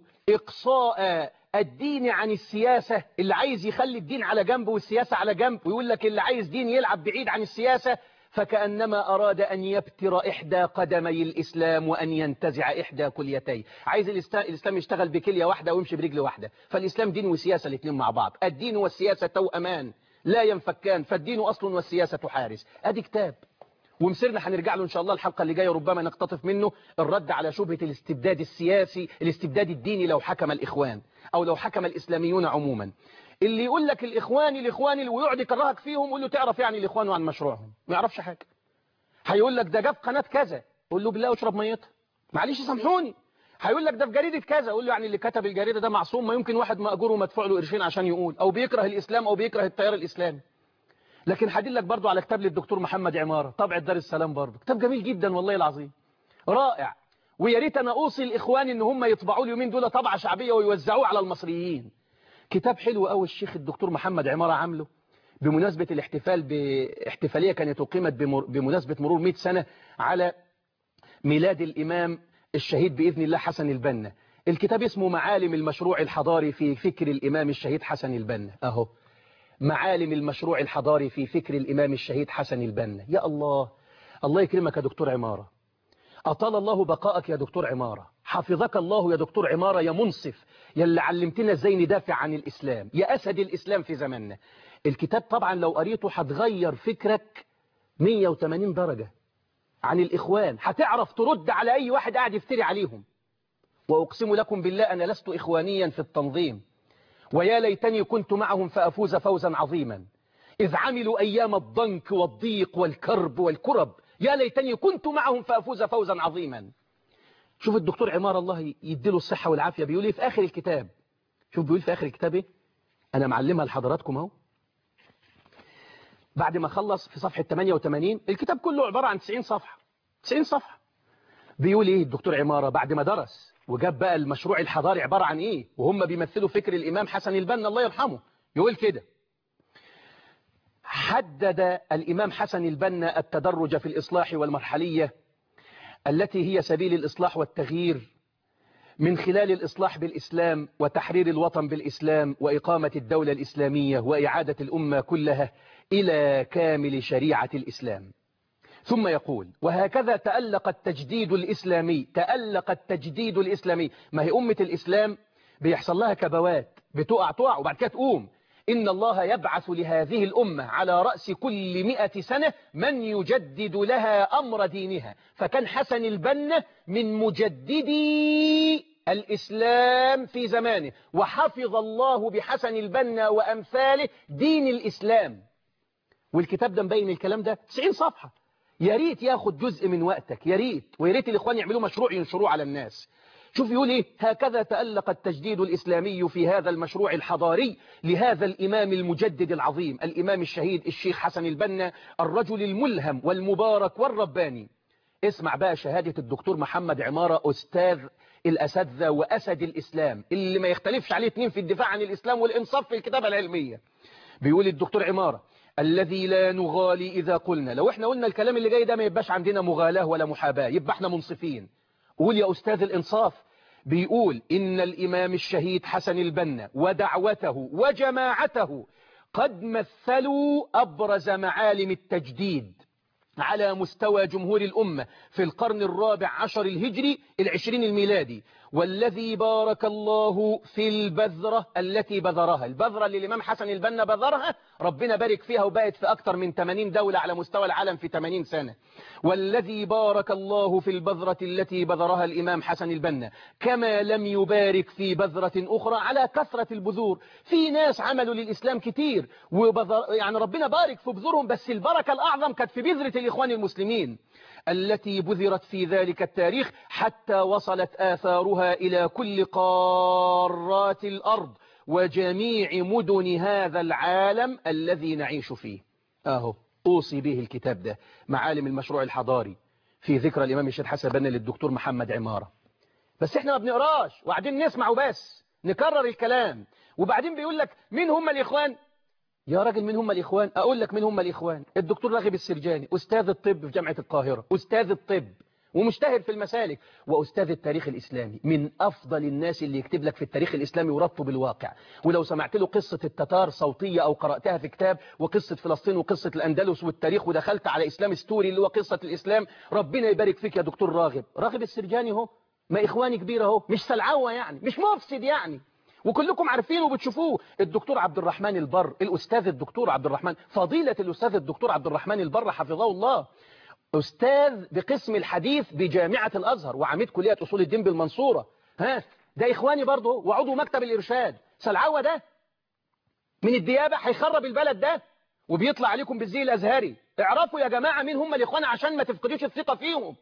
إقصاء الدين عن السياسة، اللي عايز يخلي الدين على جنب والسياسة على جنب، ويقول لك اللي عايز دين يلعب بعيد عن السياسة، فكأنما أراد أن يبتر إحدى قدمي الإسلام وأن ينتزع إحدى كليتيه. عايز الإسلام يشتغل بكلية واحدة ويمشي برجل واحدة. فالإسلام دين وسياسة الاثنين مع بعض، الدين والسياسة توأمان لا ينفكان، فالدين أصل والسياسة حارس. أدي كتاب ومسيرنا هنرجع له إن شاء الله الحلقة اللي جاية، ربما نقتطف منه الرد على شبهة الاستبداد السياسي، الاستبداد الديني لو حكم الإخوان أو لو حكم الإسلاميون عموما. اللي يقول لك الإخواني الإخواني ويقعد يكرهك فيهم، يقول له تعرف يعني الإخوان وعن مشروعهم؟ ما يعرفش حاجة. هيقول لك ده جاب قناة كذا، قول له بالله واشرب ميتها، معلش سامحوني. هيقول لك ده في جريدة كذا، قول له يعني اللي كتب الجريدة ده معصوم؟ ما يمكن واحد مأجور ومدفوع له قرشين عشان يقول، أو بيكره الإسلام أو بيكره التيار الإسلامي. لكن هدل لك برضو على كتاب للدكتور محمد عمارة طبع دار السلام، برضو كتاب جميل جدا والله العظيم رائع. ويا ريت انا اوصي الاخوان ان هم يطبعوا اليومين دول طبعه شعبيه ويوزعوه على المصريين. كتاب حلو قوي الشيخ الدكتور محمد عمارة عامله بمناسبة الاحتفال باحتفالية كانت أقيمت بمناسبة مرور مئة سنة على ميلاد الإمام الشهيد بإذن الله حسن البنا. الكتاب اسمه معالم المشروع الحضاري في فكر الإمام الشهيد حسن البنا. أهو معالم المشروع الحضاري في فكر الإمام الشهيد حسن البنا. يا الله، الله يكرمك يا دكتور عمارة، أطال الله بقاءك يا دكتور عمارة، حفظك الله يا دكتور عمارة، يا منصف، يا اللي علمتنا ازاي ندافع عن الإسلام، يا أسد الإسلام في زماننا. الكتاب طبعا لو قريته هتغير فكرك مية وتمانين درجة عن الإخوان، هتعرف ترد على أي واحد قاعد يفتري عليهم. وأقسم لكم بالله أنا لست إخوانيا في التنظيم، ويا ليتني كنت معهم فأفوز فوزا عظيما، إذ عملوا أيام الضنك والضيق والكرب والكرب، يا ليتني كنت معهم فأفوز فوزا عظيما. شوف الدكتور عمار الله يديله الصحة والعافية بيقول إيه في آخر الكتاب. شوف بيقول في آخر الكتاب إيه، أنا معلمها لحضراتكم أهو. بعد ما خلص في صفحة ثمانية وثمانين، الكتاب كله عبارة عن تسعين صفحة، تسعين صفحة. بيقول إيه الدكتور عمارة بعد ما درس وجاب بقى المشروع الحضاري عبارة عن إيه، وهم بيمثلوا فكر الإمام حسن البنا الله يرحمه. يقول كده: حدد الإمام حسن البنا التدرج في الإصلاح والمرحلية التي هي سبيل الإصلاح والتغيير، من خلال الإصلاح بالإسلام وتحرير الوطن بالإسلام وإقامة الدولة الإسلامية وإعادة الأمة كلها إلى كامل شريعة الإسلام. ثم يقول: وهكذا تألق التجديد الإسلامي، تألق التجديد الإسلامي. ما هي أمة الإسلام بيحصل لها كبوات، بتقع تقع وبعد كده تقوم. إن الله يبعث لهذه الأمة على رأس كل مئة سنة من يجدد لها أمر دينها، فكان حسن البنا من مجددي الإسلام في زمانه، وحفظ الله بحسن البنا وأمثاله دين الإسلام. والكتاب ده مبين الكلام ده تسعين صفحة. يا ريت ياخد جزء من وقتك، يا ريت، ويا ريت الإخوان يعملوا مشروع ينشروه على الناس. شوف يقول إيه: هكذا تألق التجديد الإسلامي في هذا المشروع الحضاري لهذا الإمام المجدد العظيم، الإمام الشهيد الشيخ حسن البنا، الرجل الملهم والمبارك والرباني. اسمع بقى شهادة الدكتور محمد عمارة، أستاذ الأساتذة وأسد الإسلام، اللي ما يختلفش عليه اتنين في الدفاع عن الإسلام والإنصاف في الكتابة العلمية. بيقول الدكتور عمارة: الذي لا نغالي إذا قلنا، لو احنا قلنا الكلام اللي جاي ده ما يبقاش عندنا مغالاة ولا محاباة، يبقى احنا منصفين. قول يا أستاذ الإنصاف. بيقول: إن الإمام الشهيد حسن البنا ودعوته وجماعته قد مثلوا أبرز معالم التجديد على مستوى جمهور الأمة في القرن الرابع عشر الهجري العشرين الميلادي، والذي بارك الله في البذرة التي بذرها. البذرة اللي الإمام حسن البنا بذرها ربنا بارك فيها وبقت في أكثر من ثمانين دولة على مستوى العالم في ثمانين سنة. والذي بارك الله في البذرة التي بذرها الإمام حسن البنا كما لم يبارك في بذرة أخرى على كثرة البذور. في ناس عملوا للإسلام كتير وبذر، يعني ربنا بارك في بذورهم، بس البركة الأعظم كانت في بذرة الإخوان المسلمين التي بذرت في ذلك التاريخ حتى وصلت آثارها إلى كل قارات الأرض وجميع مدن هذا العالم الذي نعيش فيه. أهو أوصي به الكتاب ده، معالم المشروع الحضاري في ذكرى الإمام الشهيد حسن البنا للدكتور محمد عمارة. بس احنا ما بنقراش وبعدين نسمع وبس، نكرر الكلام، وبعدين بيقول لك مين هم الإخوان؟ يا راجل مين هم الإخوان؟ أقول لك مين هم الإخوان. الدكتور راغب السرجاني، أستاذ الطب في جامعة القاهرة، أستاذ الطب ومجتهد في المسالك، وأستاذ التاريخ الإسلامي، من أفضل الناس اللي يكتب لك في التاريخ الإسلامي وربطه بالواقع. ولو سمعت له قصة التتار صوتية أو قرأتها في كتاب، وقصة فلسطين وقصة الأندلس والتاريخ، ودخلت على إسلام ستوري اللي هو قصة الإسلام، ربنا يبارك فيك يا دكتور راغب. راغب السرجاني هو ما إخواني كبير اهو، مش سلعوة يعني، مش مفسد يعني، وكلكم عارفينه وبتشوفوه. الدكتور عبد الرحمن البر، الأستاذ الدكتور عبد الرحمن، فضيلة الأستاذ الدكتور عبد الرحمن البر حفظه الله، أستاذ بقسم الحديث بجامعة الأزهر وعميد كلية أصول الدين بالمنصورة. ها ده إخواني برضه، وعضو مكتب الإرشاد. سلعوة ده من الديابة هيخرب البلد ده وبيطلع عليكم بالزي الأزهري. اعرفوا يا جماعة مين هم الإخوان عشان ما تفقدوش الثقة فيهم.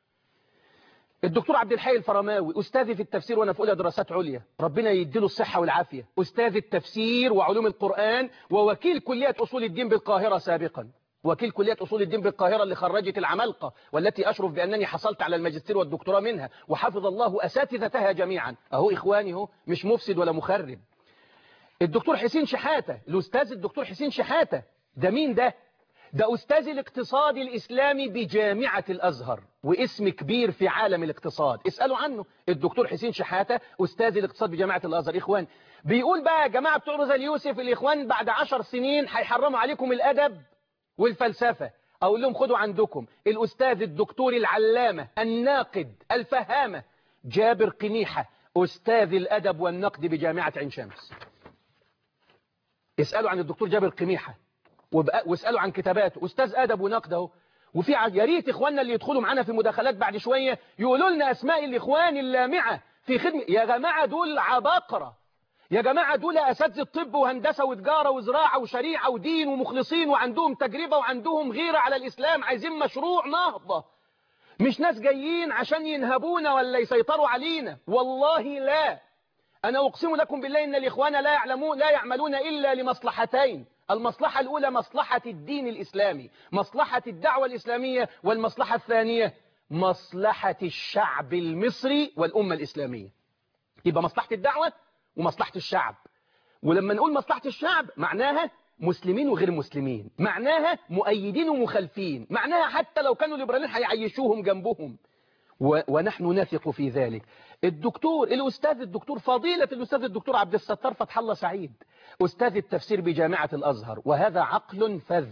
الدكتور عبد الحي الفرماوي، أستاذي في التفسير وأنا في أولى دراسات عليا، ربنا يديله الصحة والعافية، أستاذ التفسير وعلوم القرآن ووكيل كلية أصول الدين بالقاهرة سابقا، وكيل كلية أصول الدين بالقاهرة اللي خرجت العمالقة والتي أشرف بأنني حصلت على الماجستير والدكتوراه منها، وحفظ الله أساتذتها جميعا. أهو إخواني هو، مش مفسد ولا مخرب. الدكتور حسين شحاتة، الأستاذ الدكتور حسين شحاتة، ده مين ده؟ ده أستاذ الاقتصاد الإسلامي بجامعة الأزهر واسم كبير في عالم الاقتصاد، اسألوا عنه. الدكتور حسين شحاتة أستاذ الاقتصاد بجامعة الأزهر. إخوان بيقول بقى يا جماعة بتوع روزا اليوسف، الإخوان بعد عشر سنين هيحرموا عليكم الأدب والفلسفة. أقول لهم خدوا عندكم الأستاذ الدكتور العلامة الناقد الفهامة جابر قميحة، أستاذ الأدب والنقد بجامعة عين شمس. اسألوا عن الدكتور جابر قميحة، واسألوا عن كتاباته، أستاذ أدب ونقد اهو. وفي يا ريت إخواننا اللي يدخلوا معانا في مداخلات بعد شوية يقولوا لنا أسماء الإخوان اللامعة في خدمة. يا جماعة دول عباقرة، يا جماعة دول أساتذة طب وهندسة وتجارة وزراعة وشريعة ودين ومخلصين وعندهم تجربة وعندهم غيرة على الإسلام، عايزين مشروع نهضة، مش ناس جايين عشان ينهبونا ولا يسيطروا علينا. والله لا، أنا أقسم لكم بالله إن الإخوان لا يعلمون لا يعملون إلا لمصلحتين. المصلحة الأولى مصلحة الدين الإسلامي، مصلحة الدعوة الإسلامية، والمصلحة الثانية مصلحة الشعب المصري والأمة الإسلامية. يبقى مصلحة الدعوة ومصلحة الشعب. ولما نقول مصلحة الشعب معناها مسلمين وغير مسلمين، معناها مؤيدين ومخالفين، معناها حتى لو كانوا ليبراليين هيعيشوهم جنبهم، ونحن نثق في ذلك. الدكتور الأستاذ الدكتور فضيلة الأستاذ الدكتور عبد الستار فتح الله سعيد أستاذ التفسير بجامعة الأزهر، وهذا عقل فذ،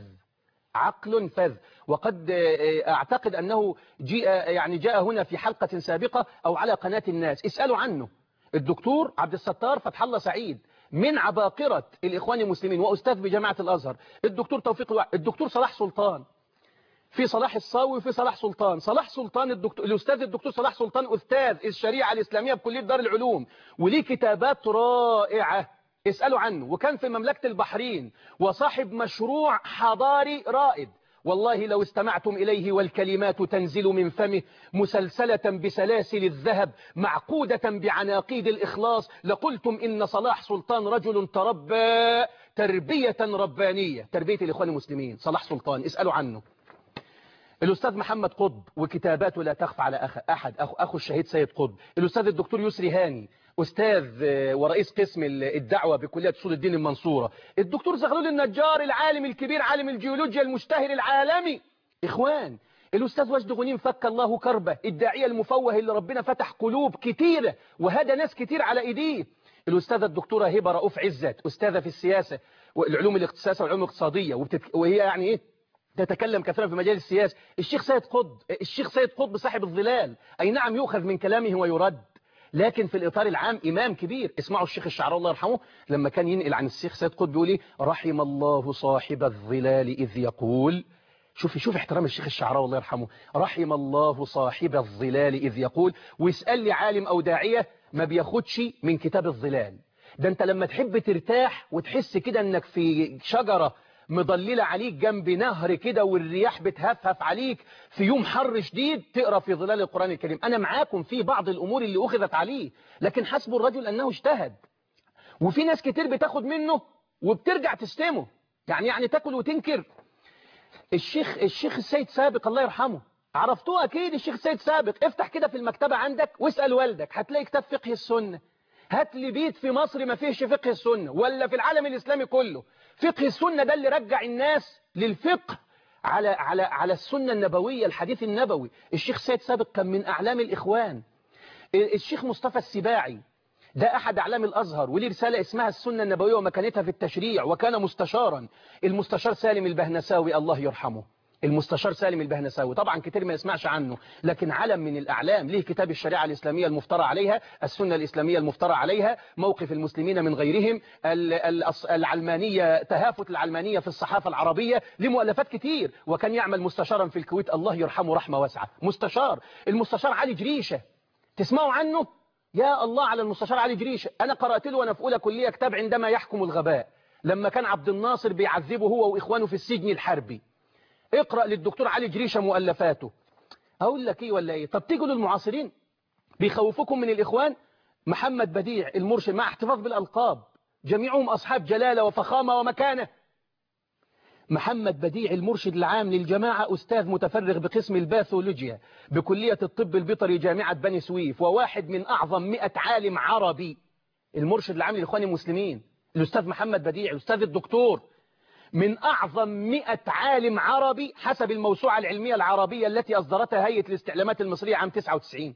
عقل فذ. وقد أعتقد أنه جاء يعني جاء هنا في حلقة سابقة أو على قناة الناس، اسألوا عنه. الدكتور عبد الستار فتح الله سعيد من عباقرة الإخوان المسلمين وأستاذ بجامعة الأزهر. الدكتور توفيق الوع... الدكتور صلاح سلطان، في صلاح الصاوي وفي صلاح سلطان. صلاح سلطان الدكتور الأستاذ الدكتور صلاح سلطان أستاذ الشريعة الإسلامية بكلية دار العلوم، وليه كتابات رائعة، اسألوا عنه. وكان في مملكة البحرين وصاحب مشروع حضاري رائد. والله لو استمعتم إليه والكلمات تنزل من فمه مسلسلة بسلاسل الذهب معقودة بعناقيد الإخلاص لقلتم إن صلاح سلطان رجل تربى تربية ربانية، تربية الإخوان المسلمين. صلاح سلطان اسألوا عنه. الأستاذ محمد قطب وكتاباته لا تخفى على أخ أحد، أخو, أخو الشهيد سيد قطب. الأستاذ الدكتور يسري هاني أستاذ ورئيس قسم الدعوة بكلية أصول الدين المنصورة. الدكتور زغلول النجار العالم الكبير عالم الجيولوجيا المشتهر العالمي، إخوان. الأستاذ وجد غنيم فك الله كربه، الداعية المفوه اللي ربنا فتح قلوب كتيرة وهدى ناس كتير على إيديه. الأستاذة الدكتورة هبة رؤوف عزت أستاذة في السياسة والعلوم الاختصاصية والعلوم الاقتصادية، وبتت... وهي يعني إيه تتكلم كثيرا في مجال السياسة. الشيخ سيد قطب الشيخ سيد قطب صاحب الظلال، أي نعم يؤخذ من كلامه ويرد، لكن في الإطار العام إمام كبير. اسمعوا الشيخ الشعراوي الله يرحمه لما كان ينقل عن الشيخ سيد قطب بيقول ايه: رحم الله صاحب الظلال إذ يقول. شوف شوف احترام الشيخ الشعراوي الله يرحمه. رحم الله صاحب الظلال إذ يقول. ويسأل لي عالم أو داعية ما بياخدش من كتاب الظلال ده. انت لما تحب ترتاح وتحس كده انك في شجرة مضللة عليك جنب نهر كده والرياح بتهفهف عليك في يوم حر شديد، تقرأ في ظلال القرآن الكريم. أنا معاكم في بعض الأمور اللي أخذت عليه، لكن حسب الرجل أنه اجتهد. وفي ناس كتير بتاخد منه وبترجع تستمه، يعني يعني تاكل وتنكر. الشيخ الشيخ السيد سابق الله يرحمه، عرفتوه أكيد. الشيخ السيد سابق افتح كده في المكتبة عندك واسأل والدك، هتلاقي كتاب فقه السنة. هات لي بيت في مصر ما فيهش فقه السنة، ولا في العالم الإسلامي كله. فقه السنة ده اللي رجع الناس للفقه على على على السنة النبوية، الحديث النبوي. الشيخ سيد سابق كان من أعلام الإخوان. الشيخ مصطفى السباعي ده أحد أعلام الأزهر، وليه رسالة اسمها السنة النبوية ومكانتها في التشريع، وكان مستشارا. المستشار سالم البهنساوي الله يرحمه، المستشار سالم البهنساوي طبعا كتير ما يسمعش عنه، لكن علم من الأعلام. ليه كتاب الشريعة الإسلامية المفترى عليها، السنة الإسلامية المفترى عليها، موقف المسلمين من غيرهم، العلمانية، تهافت العلمانية في الصحافة العربية، لمؤلفات كتير. وكان يعمل مستشارا في الكويت الله يرحمه رحمة واسعة. مستشار المستشار علي جريشة، تسمعوا عنه؟ يا الله على المستشار علي جريشة. أنا قرأت له وأنا في أولى كلية كتاب عندما يحكم الغباء، لما كان عبد الناصر بيعذبه هو وإخوانه في السجن الحربي. اقرأ للدكتور علي جريشة مؤلفاته. أقول لك إيه ولا إيه؟ طب تيجوا للمعاصرين بيخوفوكم من الإخوان. محمد بديع المرشد مع احتفاظ بالألقاب، جميعهم أصحاب جلالة وفخامة ومكانة. محمد بديع المرشد العام للجماعة أستاذ متفرغ بقسم الباثولوجيا بكلية الطب البيطري جامعة بني سويف، وواحد من أعظم مئة عالم عربي. المرشد العام للإخوان المسلمين الأستاذ محمد بديع، الأستاذ الدكتور، من أعظم مئة عالم عربي حسب الموسوعة العلمية العربية التي أصدرتها هيئة الاستعلامات المصرية عام تسعة وتسعين.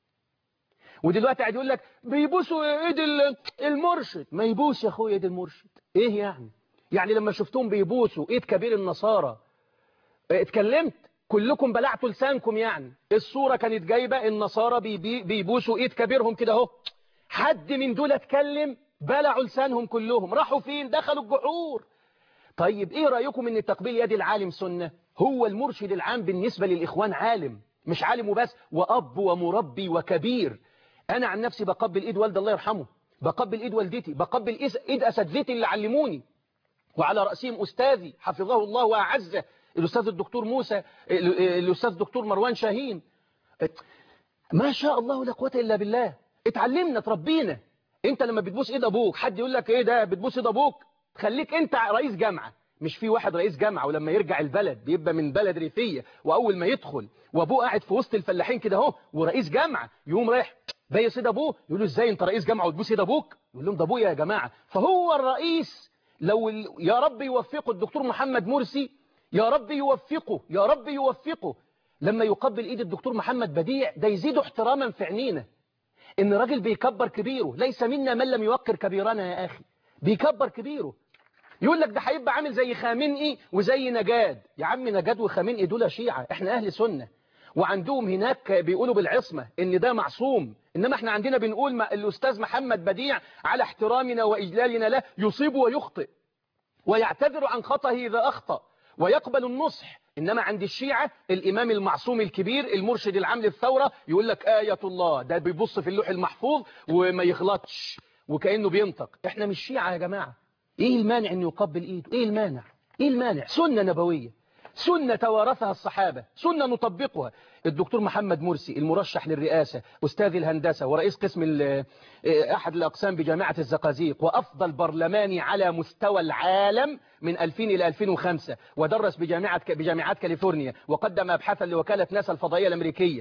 ودلوقتي قاعد يقول لك بيبوسوا ايد المرشد. ما يبوس يا اخويا ايد المرشد، ايه يعني؟ يعني لما شفتهم بيبوسوا ايد كبير النصارى اتكلمت؟ كلكم بلعتوا لسانكم. يعني الصورة كانت جايبة النصارى بي بيبوسوا ايد كبيرهم كده اهو. حد من دول اتكلم؟ بلعوا لسانهم كلهم. راحوا فين؟ دخلوا الجحور. طيب ايه رأيكم ان تقبيل يد العالم سنة؟ هو المرشد العام بالنسبة للإخوان عالم، مش عالم وبس، وأب ومربي وكبير. أنا عن نفسي بقبل إيد والد الله يرحمه، بقبل إيد والدتي، بقبل إيد أساتذتي اللي علموني، وعلى رأسهم أستاذي حفظه الله وأعزه الأستاذ الدكتور موسى، الأستاذ الدكتور مروان شاهين. ما شاء الله لا قوة إلا بالله. اتعلمنا تربينا. انت لما بتبوس ايد ابوك حد يقول لك ايه ده بتبوس ايد ابوك؟ خليك انت رئيس جامعة. مش في واحد رئيس جامعة ولما يرجع البلد بيبقى من بلد ريفية، واول ما يدخل وابوه قاعد في وسط الفلاحين كده اهو ورئيس جامعة، يقوم رايح بايس ايد ابوه، يقول له ازاي انت رئيس جامعة وتبوس ايد ابوك؟ يقول لهم ده ابويا يا جماعة. فهو الرئيس. لو ال... يا رب يوفقه الدكتور محمد مرسي، يا رب يوفقه، يا رب يوفقه. لما يقبل ايد الدكتور محمد بديع ده يزيده احتراما في عينينا. ان راجل بيكبر كبيره، ليس منا من لم يوقر كبيرنا يا اخي. بيكبر كبيره. يقول لك ده هيبقى عامل زي خامنئي وزي نجاد. يا عم نجاد وخامنئي دول شيعة، احنا اهل سنة، وعندهم هناك بيقولوا بالعصمة ان ده معصوم. انما احنا عندنا بنقول ما الاستاذ محمد بديع على احترامنا واجلالنا له يصيب ويخطئ، ويعتذر عن خطأه اذا اخطأ، ويقبل النصح. إنما عند الشيعة الإمام المعصوم الكبير المرشد العام للثورة يقول لك آية الله، ده بيبص في اللوح المحفوظ وما يغلطش وكأنه بينطق. إحنا مش شيعة يا جماعة. إيه المانع أن يقبل إيده؟ إيه المانع؟ إيه المانع؟ سنة نبوية، سنة توارثها الصحابة، سنة نطبقها. الدكتور محمد مرسي المرشح للرئاسة، أستاذ الهندسة ورئيس قسم أحد الأقسام بجامعة الزقازيق، وأفضل برلماني على مستوى العالم من ألفين إلى ألفين وخمسة، ودرس بجامعة بجامعات كاليفورنيا، وقدم أبحاثا لوكالة ناسا الفضائية الأمريكية.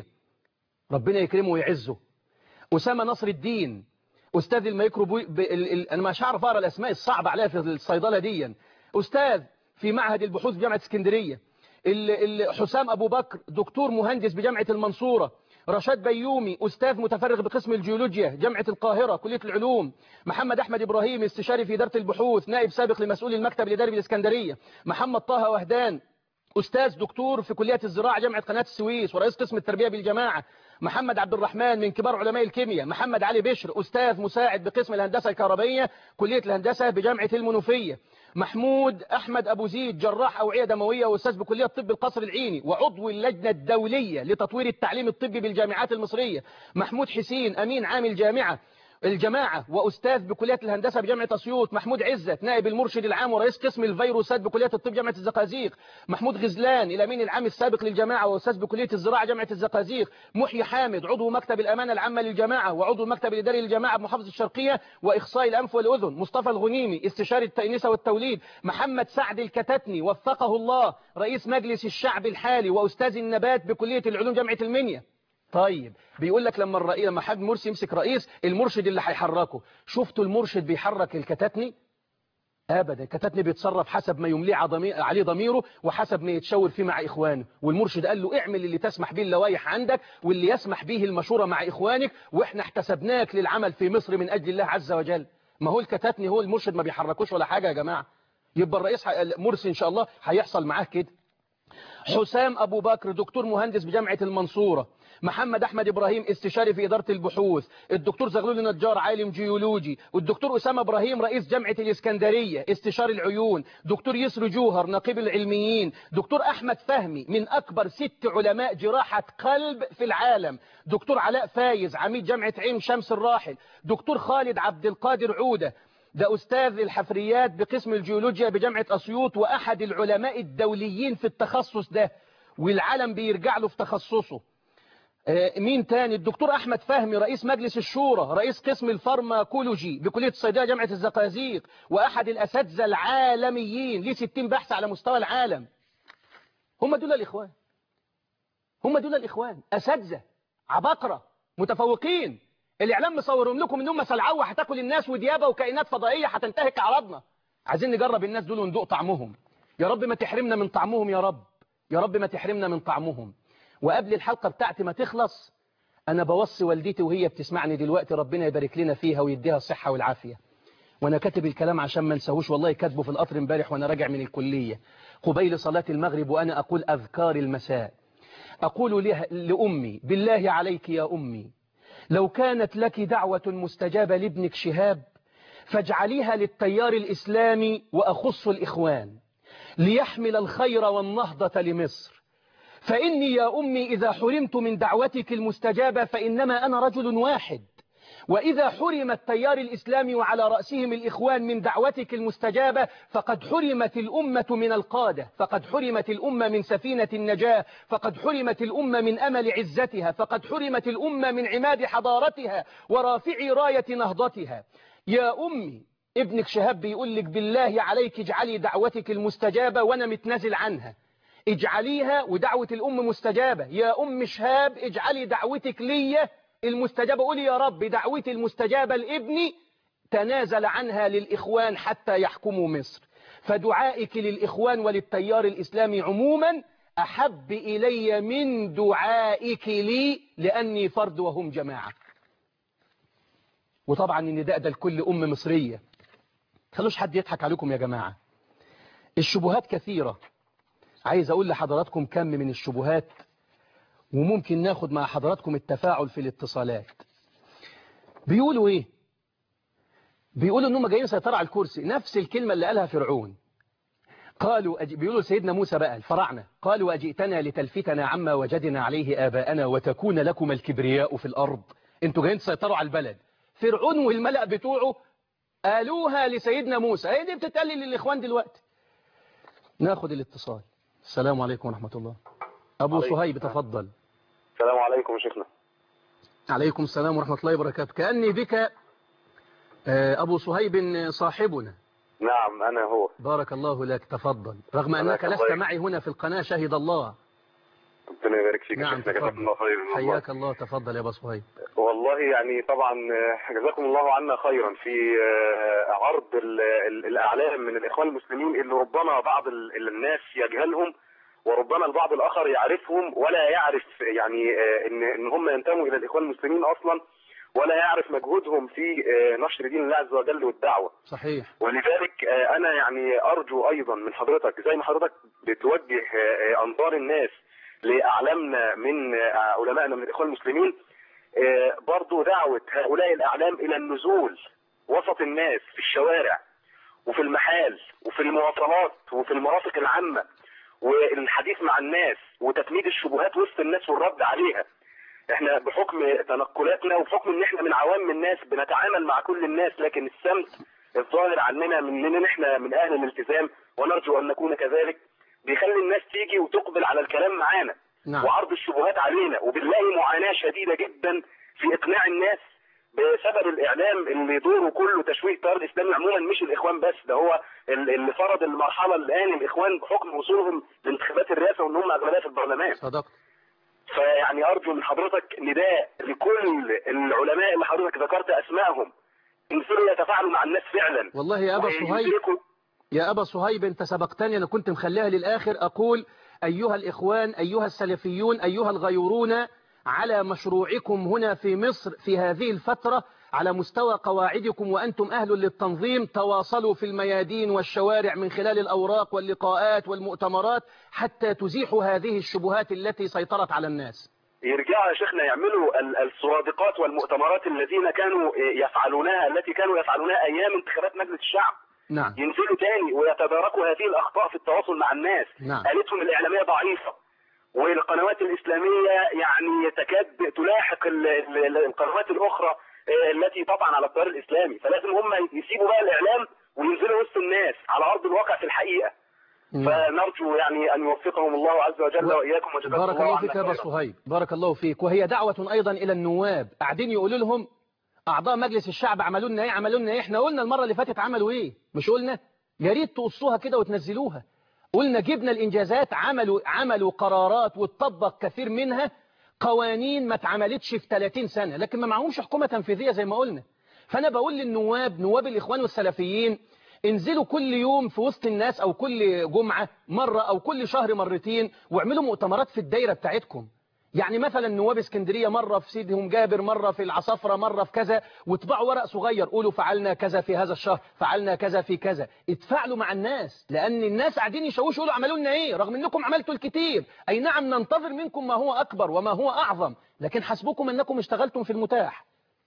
ربنا يكرمه ويعزه. أسامة نصر الدين أستاذ الميكروبي ب... ال... ال... أنا مش هعرف أقرأ الأسماء الصعبة عليها في الصيدلة دي. أستاذ في معهد البحوث بجامعة اسكندرية. ال... ال... حسام أبو بكر دكتور مهندس بجامعة المنصورة. رشاد بيومي أستاذ متفرغ بقسم الجيولوجيا جامعة القاهرة كلية العلوم. محمد أحمد إبراهيم استشاري في إدارة البحوث، نائب سابق لمسؤول المكتب الإداري بالإسكندرية. محمد طه وهدان أستاذ دكتور في كلية الزراعة جامعة قناة السويس ورئيس قسم التربية بالجماعة. محمد عبد الرحمن من كبار علماء الكيمياء. محمد علي بشر أستاذ مساعد بقسم الهندسة الكهربائية كلية الهندسة بجامعة المنوفية. محمود أحمد أبو زيد جراح أوعية دموية وأستاذ بكلية طب القصر العيني وعضو اللجنة الدولية لتطوير التعليم الطبي بالجامعات المصرية. محمود حسين أمين عام الجامعة الجماعة وأستاذ بكلية الهندسة بجامعة أسيوط. محمود عزت نائب المرشد العام ورئيس قسم الفيروسات بكلية الطب جامعة الزقازيق. محمود غزلان الأمين العام السابق للجماعة وأستاذ بكلية الزراعة جامعة الزقازيق. محيي حامد عضو مكتب الأمانة العامة للجماعة وعضو المكتب الإداري للجماعة بمحافظة الشرقية وإخصائي الأنف والأذن. مصطفى الغنيمي استشاري التأنيسة والتوليد. محمد سعد الكتتني وفقه الله رئيس مجلس الشعب الحالي وأستاذ النبات بكلية العلوم جامعة المنيا. طيب بيقول لك لما الرئيس لما حد مرسي يمسك رئيس المرشد اللي هيحركه. شفتوا المرشد بيحرك الكتاتني؟ ابدا. الكتاتني بيتصرف حسب ما يمليه عليه ضميره وحسب ما يتشاور فيه مع اخوانه. والمرشد قال له اعمل اللي تسمح به اللوائح عندك واللي يسمح به المشوره مع اخوانك، واحنا احتسبناك للعمل في مصر من اجل الله عز وجل. ما هو الكتاتني هو المرشد ما بيحركوش ولا حاجه يا جماعه. يبقى الرئيس مرسي ان شاء الله هيحصل معاه كده. حسام أبو بكر دكتور مهندس بجامعة المنصورة. محمد أحمد إبراهيم استشاري في إدارة البحوث. الدكتور زغلول النجار عالم جيولوجي. والدكتور أسامة إبراهيم رئيس جامعة الإسكندرية استشاري العيون. دكتور يسر جوهر نقيب العلميين. دكتور أحمد فهمي من أكبر ست علماء جراحة قلب في العالم. دكتور علاء فايز عميد جامعة عين شمس الراحل. دكتور خالد عبد القادر عودة ده أستاذ الحفريات بقسم الجيولوجيا بجامعة أسيوط وأحد العلماء الدوليين في التخصص ده والعالم بيرجع له في تخصصه. مين تاني؟ الدكتور أحمد فهمي رئيس مجلس الشورى رئيس قسم الفارماكولوجي بكلية الصيدلة جامعة الزقازيق وأحد الأساتذة العالميين ليه ستين بحث على مستوى العالم. هم دول الإخوان، هم دول الإخوان أساتذة عباقرة متفوقين. الإعلام مصورهم لكم إنهم سلعوة هتاكل الناس وديابة وكائنات فضائية هتنتهك أعراضنا. عايزين نجرب الناس دول وندوق طعمهم. يا رب ما تحرمنا من طعمهم يا رب، يا رب ما تحرمنا من طعمهم. وقبل الحلقة بتاعتي ما تخلص أنا بوصي والدتي وهي بتسمعني دلوقتي ربنا يبارك لنا فيها ويديها الصحة والعافية. وأنا كاتب الكلام عشان ما نساهوش، والله كاتبه في القطر امبارح وأنا راجع من الكلية قبيل صلاة المغرب وأنا أقول أذكار المساء. أقول لها لأمي بالله عليك يا أمي لو كانت لك دعوة مستجابة لابنك شهاب فاجعليها للتيار الإسلامي وأخص الإخوان. ليحمل الخير والنهضة لمصر. فإني يا أمي إذا حرمت من دعوتك المستجابة فإنما أنا رجل واحد، وإذا حرم التيار الإسلامي وعلى رأسهم الإخوان من دعوتك المستجابة فقد حرمت الأمة من القادة، فقد حرمت الأمة من سفينة النجاة، فقد حرمت الأمة من أمل عزتها، فقد حرمت الأمة من عماد حضارتها ورافع راية نهضتها. يا أمي ابنك شهاب بيقول لك بالله عليك اجعلي دعوتك المستجابة وأنا متنازل عنها، اجعليها ودعوة الأم مستجابة. يا أم شهاب اجعلي دعوتك لي المستجابة، قولي يا رب دعوتي المستجابة لابني تنازل عنها للإخوان حتى يحكموا مصر. فدعائك للإخوان وللتيار الإسلامي عموما أحب إلي من دعائك لي لأني فرد وهم جماعة. وطبعا النداء ده لكل أم مصرية، خلوش حد يضحك عليكم يا جماعة. الشبهات كثيرة، عايز أقول لحضراتكم كم من الشبهات، وممكن ناخد مع حضراتكم التفاعل في الاتصالات. بيقولوا إيه؟ بيقولوا إنهم جايين سيطروا على الكرسي، نفس الكلمة اللي قالها فرعون. قالوا أج... بيقولوا سيدنا موسى بقى الفراعنة، قالوا أجئتنا لتلفتنا عما وجدنا عليه آباءنا وتكون لكم الكبرياء في الأرض. انتوا جايين تسيطروا على البلد. فرعون والملأ بتوعه قالوها لسيدنا موسى، هي دي بتتقال للإخوان دلوقتي. ناخد الاتصال. السلام عليكم ورحمة الله. أبو صهيب تفضل. السلام عليكم يا شيخنا. عليكم السلام ورحمة الله وبركاته. كأني بك أبو صهيب صاحبنا. نعم أنا هو. بارك الله لك، تفضل. رغم أنك لست معي هنا في القناة، شهد الله. ربنا يبارك فيك. نعم جزاكم الله خير. حياك الله. تفضل يا أبو صهيب. والله يعني طبعا جزاكم الله عنا خيرا في عرض الأعلام من الإخوان المسلمين اللي ربما بعض الناس يجهلهم، وربما البعض الآخر يعرفهم ولا يعرف يعني إن إن هم ينتموا إلى الإخوان المسلمين أصلا، ولا يعرف مجهودهم في نشر دين الله عز وجل والدعوة. صحيح. ولذلك أنا يعني أرجو أيضا من حضرتك زي ما حضرتك بتوجه أنظار الناس لأعلامنا من علمائنا من الإخوان المسلمين، برضو دعوة هؤلاء الأعلام إلى النزول وسط الناس في الشوارع وفي المحال وفي المواصلات وفي المرافق العامة، والحديث مع الناس وتفنيد الشبهات وسط الناس والرد عليها. احنا بحكم تنقلاتنا وبحكم ان احنا من عوام الناس بنتعامل مع كل الناس، لكن السمت الظاهر عننا مننا احنا من اهل الالتزام ونرجو ان نكون كذلك، بيخلي الناس تيجي وتقبل على الكلام معانا. نعم. وعرض الشبهات علينا، وبنلاقي معاناة شديدة جدا في اقناع الناس بسبب الاعلام اللي دوره كله تشويه التيار الاسلامي عموما، مش الاخوان بس، ده هو اللي فرض المرحله الان الاخوان بحكم وصولهم لانتخابات الرئاسه وان هم اغلبيه في البرلمان. صدقت. فيعني ارجو من حضرتك نداء لكل العلماء اللي حضرتك ذكرت اسمائهم، ينزلوا يتفاعلوا مع الناس فعلا. والله يا ابا صهيب، يا ابا صهيب انت سبقتني، انا كنت مخليها للاخر. اقول ايها الاخوان، ايها السلفيون، ايها الغيورون على مشروعكم هنا في مصر في هذه الفترة على مستوى قواعدكم، وأنتم أهل للتنظيم، تواصلوا في الميادين والشوارع من خلال الأوراق واللقاءات والمؤتمرات حتى تزيحوا هذه الشبهات التي سيطرت على الناس. يرجعوا يا شيخنا يعملوا الصرادقات والمؤتمرات الذين كانوا يفعلونها التي كانوا يفعلونها أيام انتخابات مجلس الشعب. نعم. ينزلوا تاني ويتداركوا هذه الأخطاء في التواصل مع الناس. نعم. آلتهم الإعلامية ضعيفة، والقنوات الإسلامية يعني تكاد تلاحق القنوات الأخرى التي طبعا على التيار الإسلامي، فلازم هم يسيبوا بقى الإعلام وينزلوا وسط الناس على أرض الواقع في الحقيقة. مم. فنرجو يعني أن يوفقهم الله عز وجل و... وإياكم وجزاكم الله بارك الله فيك يا أبا صهيب. بارك الله فيك. وهي دعوة أيضا إلى النواب، قاعدين يقولوا لهم أعضاء مجلس الشعب عملوا لنا إيه عملوا لنا إيه. إحنا قلنا المرة اللي فاتت عملوا إيه؟ مش قلنا؟ يا ريت تقصوها كده وتنزلوها. قلنا جبنا الإنجازات، عملوا عملوا قرارات وتطبق كثير منها، قوانين ما اتعملتش في ثلاثين سنة، لكن ما معهمش حكومة تنفيذية زي ما قلنا. فأنا بقول للنواب، نواب الإخوان والسلفيين، انزلوا كل يوم في وسط الناس أو كل جمعة مرة أو كل شهر مرتين، واعملوا مؤتمرات في الدايرة بتاعتكم. يعني مثلا نواب اسكندرية مرة في سيدهم جابر، مرة في العصافرة، مرة في كذا، واتبعوا ورق صغير قولوا فعلنا كذا في هذا الشهر، فعلنا كذا في كذا. اتفاعلوا مع الناس، لأن الناس قاعدين يشوشوا يقولوا عملوا لنا ايه رغم انكم عملتوا الكتير. اي نعم ننتظر منكم ما هو أكبر وما هو أعظم، لكن حسبكم أنكم اشتغلتم في المتاح.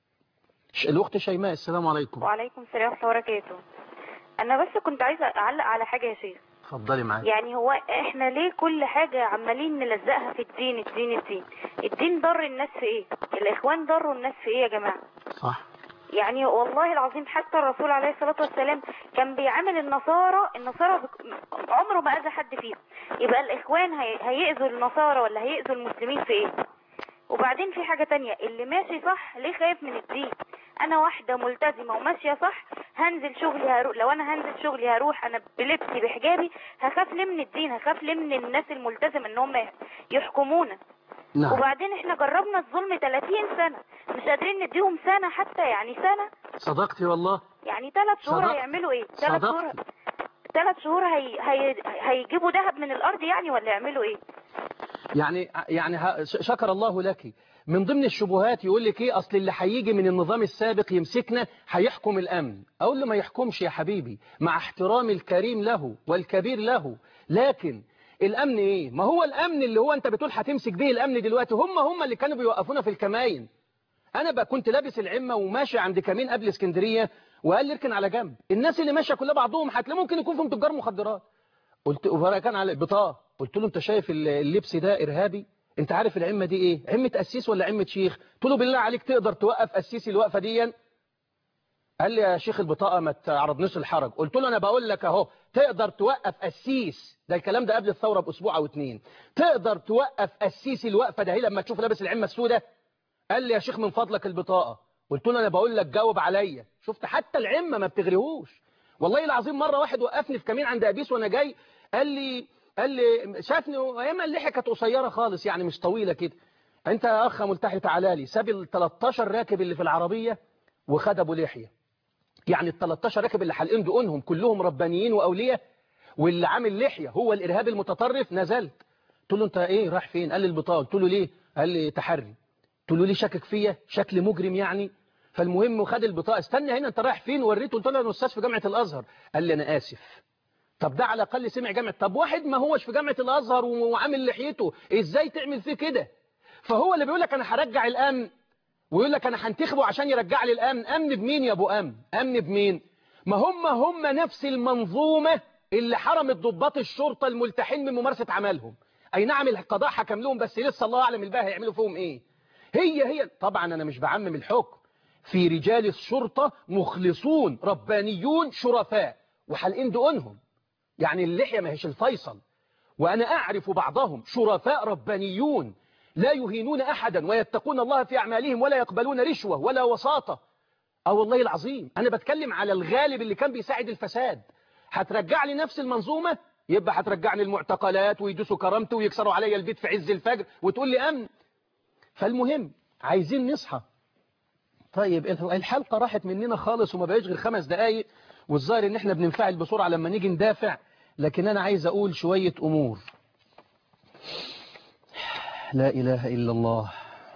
الوقت شيماء. السلام عليكم. وعليكم السلام ورحمة الله وبركاته. أنا بس كنت عايزة أعلق على حاجة يا شيخ. اتفضلي معايا. يعني هو احنا ليه كل حاجة عمالين نلزقها في الدين الدين الدين الدين ضر الناس في ايه؟ الاخوان ضروا الناس في ايه يا جماعة؟ صح. يعني والله العظيم حتى الرسول عليه الصلاة والسلام كان بيعامل النصارى النصارى بك... عمره ما اذى حد فيهم. يبقى الاخوان هي... هيأذوا النصارى ولا هيأذوا المسلمين في ايه؟ وبعدين في حاجة تانية، اللي ماشي صح ليه خايف من الدين؟ انا واحدة ملتزمة وماشية صح، هنزل شغلي هروح، لو انا هنزل شغلي هروح انا بلبسي بحجابي، هخاف ليه من الدين؟ هخاف ليه من الناس الملتزمة ان هم يحكمونا؟ نعم. وبعدين احنا جربنا الظلم ثلاثين سنة، مش قادرين نديهم سنة حتى، يعني سنة. صدقتي والله. يعني ثلاث شهور صدقت. هيعملوا ايه؟ ثلاث شهور ثلاث شهور هي... هي... هيجيبوا ذهب من الارض يعني، ولا يعملوا ايه؟ يعني يعني ه- شكر الله لك. من ضمن الشبهات يقول لك ايه، اصل اللي هيجي من النظام السابق يمسكنا هيحكم الامن. اقول له ما يحكمش يا حبيبي، مع احترام الكريم له والكبير له، لكن الامن ايه؟ ما هو الامن اللي هو انت بتقول هتمسك به الامن دلوقتي هم هم اللي كانوا بيوقفونا في الكماين. انا بقى كنت لابس العمه وماشي عند كمين قبل اسكندريه وقال لي اركن على جنب، الناس اللي ماشيه كلها بعضهم هتلاقي ممكن يكون فيهم تجار مخدرات. قلت كان على بطاقه، قلت له انت شايف اللبس ده ارهابي؟ انت عارف العمه دي ايه؟ عمه قسيس ولا عمه شيخ؟ قلت له بالله عليك تقدر توقف قسيسي الوقفه دي؟ قال لي يا شيخ البطاقه ما تعرضنيش الحرج. قلت له انا بقول لك اهو، تقدر توقف قسيس، ده الكلام ده قبل الثوره باسبوع او اتنين، تقدر توقف قسيسي الوقفه ده هي لما تشوف لابس العمه السوداء؟ قال لي يا شيخ من فضلك البطاقه. قلت له انا بقول لك جاوب عليا. شفت حتى العمه ما بتغريهوش. والله العظيم مره واحد وقفني في كمين عند ابيس وانا جاي، قال لي قال لي شافني ايام اللحيه كانت قصيره خالص يعني مش طويله كده، انت يا اخ ملتحي تعالى لي. ساب ال تلتاشر راكب اللي في العربيه وخد ابو لحيه. يعني ال تلتاشر راكب اللي حالقين دقونهم كلهم ربانيين واولياء، واللي عامل لحيه هو الارهاب المتطرف. نزلت قلت له انت ايه رايح فين؟ قال لي البطاقه. قلت له ليه؟ قال لي تحري. قلت له ليه شاكك فيا؟ شكل مجرم يعني؟ فالمهم خد البطاقه. استنى هنا انت رايح فين؟ وريته. قلت له انا استاذ في جامعه الازهر. قال لي انا اسف. طب ده على الاقل سمع جامعه. طب واحد ما هوش في جامعه الازهر وعامل لحيته ازاي تعمل فيه كده؟ فهو اللي بيقول لك انا هرجع الامن ويقول لك انا هنتخبه عشان يرجع لي الامن. امن بمين يا ابو امن؟ امن بمين؟ ما هم هم نفس المنظومه اللي حرمت ضباط الشرطه الملتحين من ممارسه عملهم. اي نعم القضاء حكم لهم بس لسه الله اعلم الباقي هيعملوا فيهم ايه. هي هي طبعا انا مش بعمم الحكم، في رجال الشرطه مخلصون ربانيون شرفاء وحالقين دقونهم، يعني اللحيه ما هيش الفيصل. وانا اعرف بعضهم شرفاء ربانيون لا يهينون أحدا ويتقون الله في أعمالهم ولا يقبلون رشوة ولا وساطة. أو والله العظيم أنا بتكلم على الغالب اللي كان بيساعد الفساد. هترجع لي نفس المنظومة يبقى هترجعني المعتقلات ويدوسوا كرامتي ويكسروا عليا البيت في عز الفجر وتقول لي أمن. فالمهم عايزين نصحى. طيب الحلقة راحت مننا خالص وما بقاش غير خمس دقايق، والظاهر ان احنا بننفعل بسرعة لما نيجي ندافع، لكن أنا عايز أقول شوية أمور. لا إله إلا الله.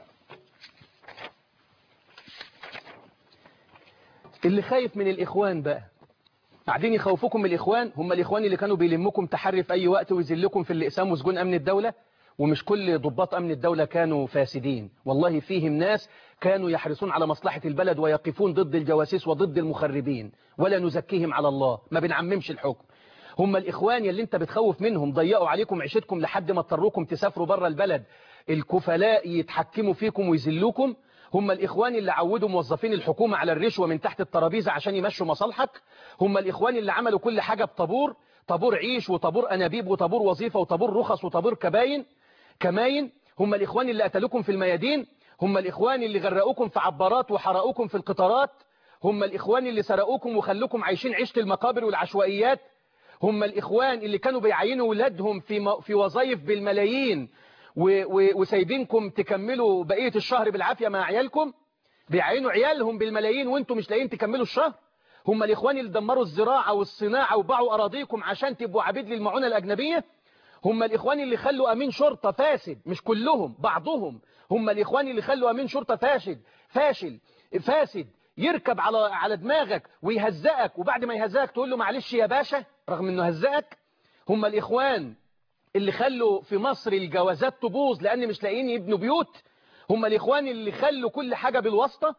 اللي خايف من الإخوان بقى قاعدين يخوفوكم من الإخوان، هم الإخوان اللي كانوا بيلموكم تحري في أي وقت ويذلكم في الإقسام وسجون أمن الدولة. ومش كل ضباط أمن الدولة كانوا فاسدين، والله فيهم ناس كانوا يحرصون على مصلحة البلد ويقفون ضد الجواسيس وضد المخربين، ولا نزكيهم على الله، ما بنعممش الحكم. هم الإخوان اللي انت بتخوف منهم ضيقوا عليكم عيشتكم لحد ما اضطروكم تسافروا بره البلد، الكفلاء يتحكموا فيكم ويذلوكم. هم الإخوان اللي عودوا موظفين الحكومة على الرشوة من تحت الترابيزة عشان يمشوا مصالحك. هم الإخوان اللي عملوا كل حاجة بطابور، طابور عيش وطابور أنابيب وطابور وظيفة وطابور رخص وطابور كباين كماين. هم الإخوان اللي قتلوكم في الميادين. هم الإخوان اللي غرقوكم في عبارات وحرقوكم في القطارات. هم الإخوان اللي سرقوكم وخلوكم عايشين عيشة المقابر والعشوائيات. هم الإخوان اللي كانوا بيعينوا ولادهم في في وظائف بالملايين وسايبينكم تكملوا بقية الشهر بالعافية مع عيالكم، بيعينوا عيالهم بالملايين وانتم مش لاقيين تكملوا الشهر. هم الإخوان اللي دمروا الزراعة والصناعة وباعوا أراضيكم عشان تبقوا عبيد للمعونة الأجنبية. هم الإخوان اللي خلوا أمين شرطة فاسد، مش كلهم بعضهم. هم الإخوان اللي خلوا أمين شرطة فاشل فاشل فاسد يركب على على دماغك ويهزقك، وبعد ما يهزقك تقول له معلش يا باشا رغم انه هزقك. هم الإخوان اللي خلوا في مصر الجوازات تبوظ لأن مش لاقيين يبنوا بيوت. هم الإخوان اللي خلوا كل حاجة بالواسطة.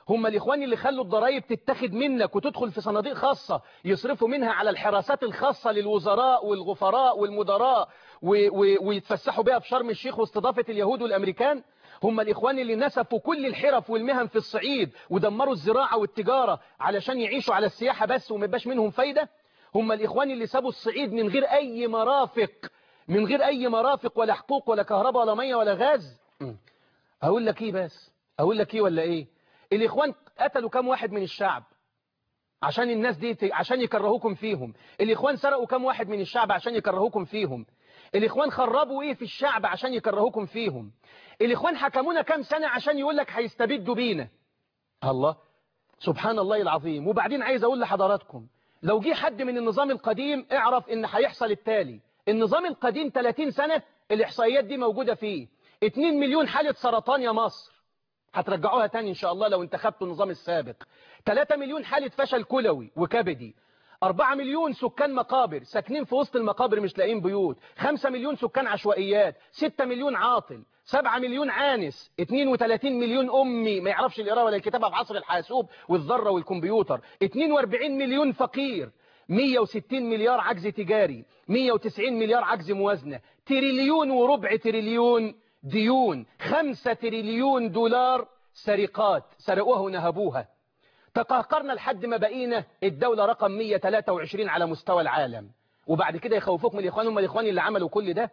هم الإخوان اللي خلوا الضرائب تتخذ منك وتدخل في صناديق خاصة يصرفوا منها على الحراسات الخاصة للوزراء والغفراء والمدراء ويتفسحوا بها في شرم الشيخ واستضافة اليهود والأمريكان. هم الإخوان اللي نسفوا كل الحرف والمهن في الصعيد ودمروا الزراعة والتجارة علشان يعيشوا على السياحة بس وما يبقاش منهم فايدة. هم الإخوان اللي سابوا الصعيد من غير أي مرافق، من غير أي مرافق ولا حقوق ولا كهرباء ولا مية ولا غاز. أقول لك إيه بس أقول لك إيه ولا إيه؟ الإخوان قتلوا كم واحد من الشعب عشان الناس دي عشان يكرهوكم فيهم؟ الإخوان سرقوا كم واحد من الشعب عشان يكرهوكم فيهم؟ الإخوان خربوا إيه في الشعب عشان يكرهوكم فيهم؟ الإخوان حكمونا كم سنة عشان يقول لك هيستبدوا بينا؟ الله سبحان الله العظيم. وبعدين عايز أقول لحضراتكم لو جه حد من النظام القديم اعرف إن هيحصل التالي. النظام القديم ثلاثين سنة الإحصائيات دي موجودة فيه اتنين مليون حالة سرطان يا مصر، هترجعوها تاني إن شاء الله لو انتخبتوا النظام السابق. ثلاثة مليون حالة فشل كلوي وكبدي، أربعة مليون سكان مقابر ساكنين في وسط المقابر مش لاقيين بيوت، خمسة مليون سكان عشوائيات، ستة مليون عاطل، سبعة مليون عانس، اثنين وثلاثين مليون أمي ما يعرفش القراءة ولا الكتابة في عصر الحاسوب والذرة والكمبيوتر، اثنين وأربعين مليون فقير، مية وستين مليار عجز تجاري، مية وتسعين مليار عجز موازنة، تريليون وربع تريليون ديون، خمسة تريليون دولار سرقات سرقوها ونهبوها. تقهقرنا لحد ما بقينا الدولة رقم مية وثلاثة وعشرين على مستوى العالم، وبعد كده يخوفوك من الإخوان. هم الإخوان اللي عملوا كل ده؟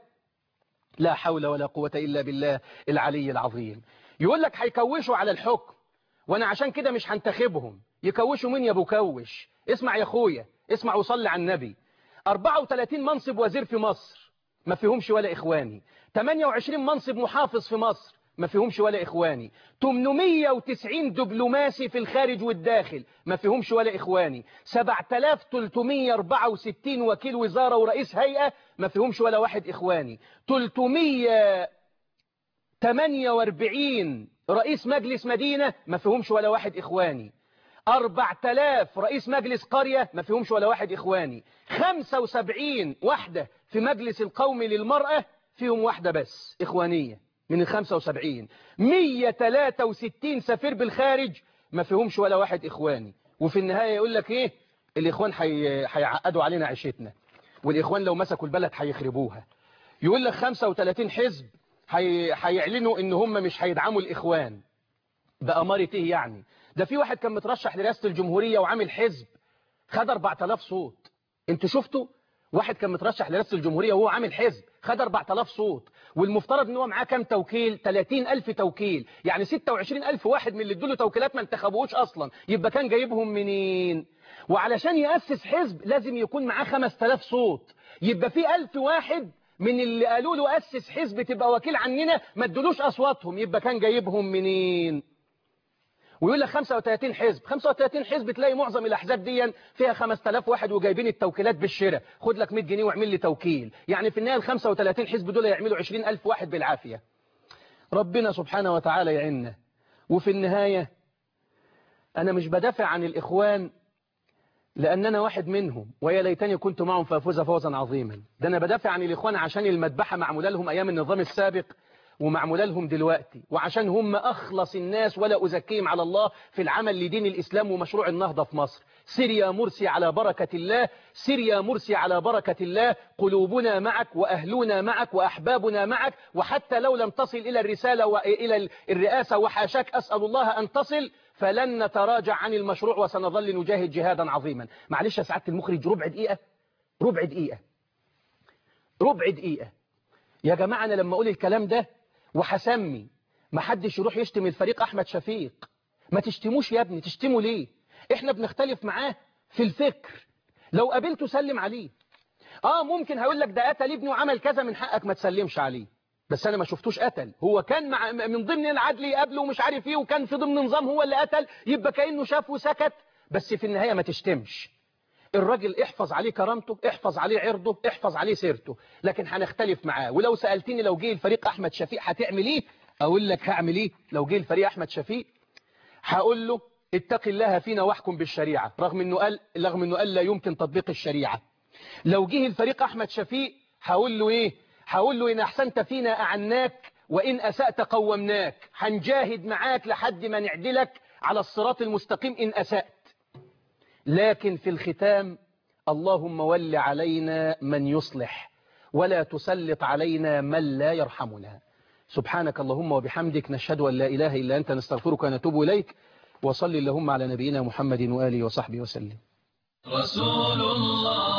لا حول ولا قوة إلا بالله العلي العظيم. يقول لك هيكوشوا على الحكم وأنا عشان كده مش هنتخبهم. يكوشوا مين يا ابو كوش؟ اسمع يا أخويا، اسمع وصلي على النبي. أربعة وثلاثين منصب وزير في مصر ما فيهمش ولا إخواني، ثمانية وعشرين منصب محافظ في مصر ما فيهمش ولا إخواني، ثمانمية وتسعين دبلوماسي في الخارج والداخل ما فيهمش ولا إخواني، سبعة آلاف وثلاثمية وأربعة وستين وكيل وزارة ورئيس هيئة ما فيهمش ولا واحد إخواني، ثلاثمية وثمانية وأربعين رئيس مجلس مدينة ما فيهمش ولا واحد إخواني، أربعة آلاف رئيس مجلس قرية ما فيهمش ولا واحد إخواني، خمسة وسبعين وحدة في مجلس القومي للمرأة فيهم واحدة بس إخوانية من ال خمسة وسبعين، مية وثلاثة وستين سفير بالخارج ما فيهمش ولا واحد إخواني. وفي النهاية يقول لك إيه؟ الإخوان هيعقدوا علينا عيشتنا، والإخوان لو مسكوا البلد هيخربوها. يقول لك خمسة وثلاثين حزب هيعلنوا إن هم مش هيدعموا الإخوان. بأمارة إيه يعني؟ ده في واحد كان مترشح لرئاسة الجمهورية وعامل حزب خد أربعة آلاف صوت. انتوا شفتوا؟ واحد كان مترشح لرئاسة الجمهورية وهو عامل حزب خد أربعة آلاف صوت، والمفترض ان هو معاه كام توكيل؟ ثلاثين ألف توكيل، يعني ستة وعشرين ألف واحد من اللي ادوا له توكيلات ما انتخبوش اصلا، يبقى كان جايبهم منين؟ وعلشان يأسس حزب لازم يكون معاه خمسة آلاف صوت، يبقى في ألف واحد من اللي قالوا له أسس حزب تبقى وكيل عننا ما ادولوش اصواتهم، يبقى كان جايبهم منين؟ ويقول لك خمسة وثلاثين حزب، خمسة وثلاثين حزب تلاقي معظم الأحزاب دي فيها خمسة آلاف واحد وجايبين التوكيلات بالشراء، خد لك مية جنيه واعمل لي توكيل، يعني في النهاية ال خمسة وثلاثين حزب دول يعملوا عشرين ألف واحد بالعافية. ربنا سبحانه وتعالى يعيننا. وفي النهاية أنا مش بدافع عن الإخوان لأن أنا واحد منهم ويا ليتني كنت معهم فأفوز فوزا عظيما، ده أنا بدافع عن الإخوان عشان المذبحة معمولة لهم أيام النظام السابق ومعمولة لهم دلوقتي، وعشان هم أخلص الناس ولا أزكيهم على الله في العمل لدين الإسلام ومشروع النهضة في مصر. سر يا مرسي على بركة الله، سر يا مرسي على بركة الله، قلوبنا معك وأهلنا معك وأحبابنا معك، وحتى لو لم تصل إلى الرسالة وإلى الرئاسة وحاشاك أسأل الله أن تصل، فلن نتراجع عن المشروع وسنظل نجاهد جهادا عظيما. معلش يا سعادة المخرج ربع دقيقة ربع دقيقة ربع دقيقة يا جماعة. أنا لما أقول الكلام ده وحسمي ما حدش يروح يشتم الفريق أحمد شفيق، ما تشتموش يا ابني، تشتموا ليه؟ احنا بنختلف معاه في الفكر، لو قابلته سلم عليه. اه ممكن هقول لك ده قتل ابنه وعمل كذا، من حقك ما تسلمش عليه، بس انا ما شفتوش قتل، هو كان مع من ضمن العدل يقابله ومش عارف ايه، وكان في ضمن نظام هو اللي قتل، يبقى كأنه شاف وسكت، بس في النهاية ما تشتمش الراجل، احفظ عليه كرامته، احفظ عليه عرضه، احفظ عليه سيرته، لكن هنختلف معاه. ولو سألتني لو جه الفريق أحمد شفيق هتعمل ايه؟ اقول لك هعمل ايه لو جه الفريق أحمد شفيق. هقول له اتق الله فينا واحكم بالشريعة، رغم انه قال رغم انه قال لا يمكن تطبيق الشريعة. لو جه الفريق أحمد شفيق هقول له ايه؟ هقول له ان احسنت فينا اعناك وان اسأت قومناك، هنجاهد معاك لحد ما نعدلك على الصراط المستقيم إن أسأت. لكن في الختام اللهم ول علينا من يصلح ولا تسلط علينا من لا يرحمنا. سبحانك اللهم وبحمدك، نشهد أن لا إله إلا أنت، نستغفرك ونتوب إليك. وصل اللهم على نبينا محمد وآله وصحبه وسلم. رسول الله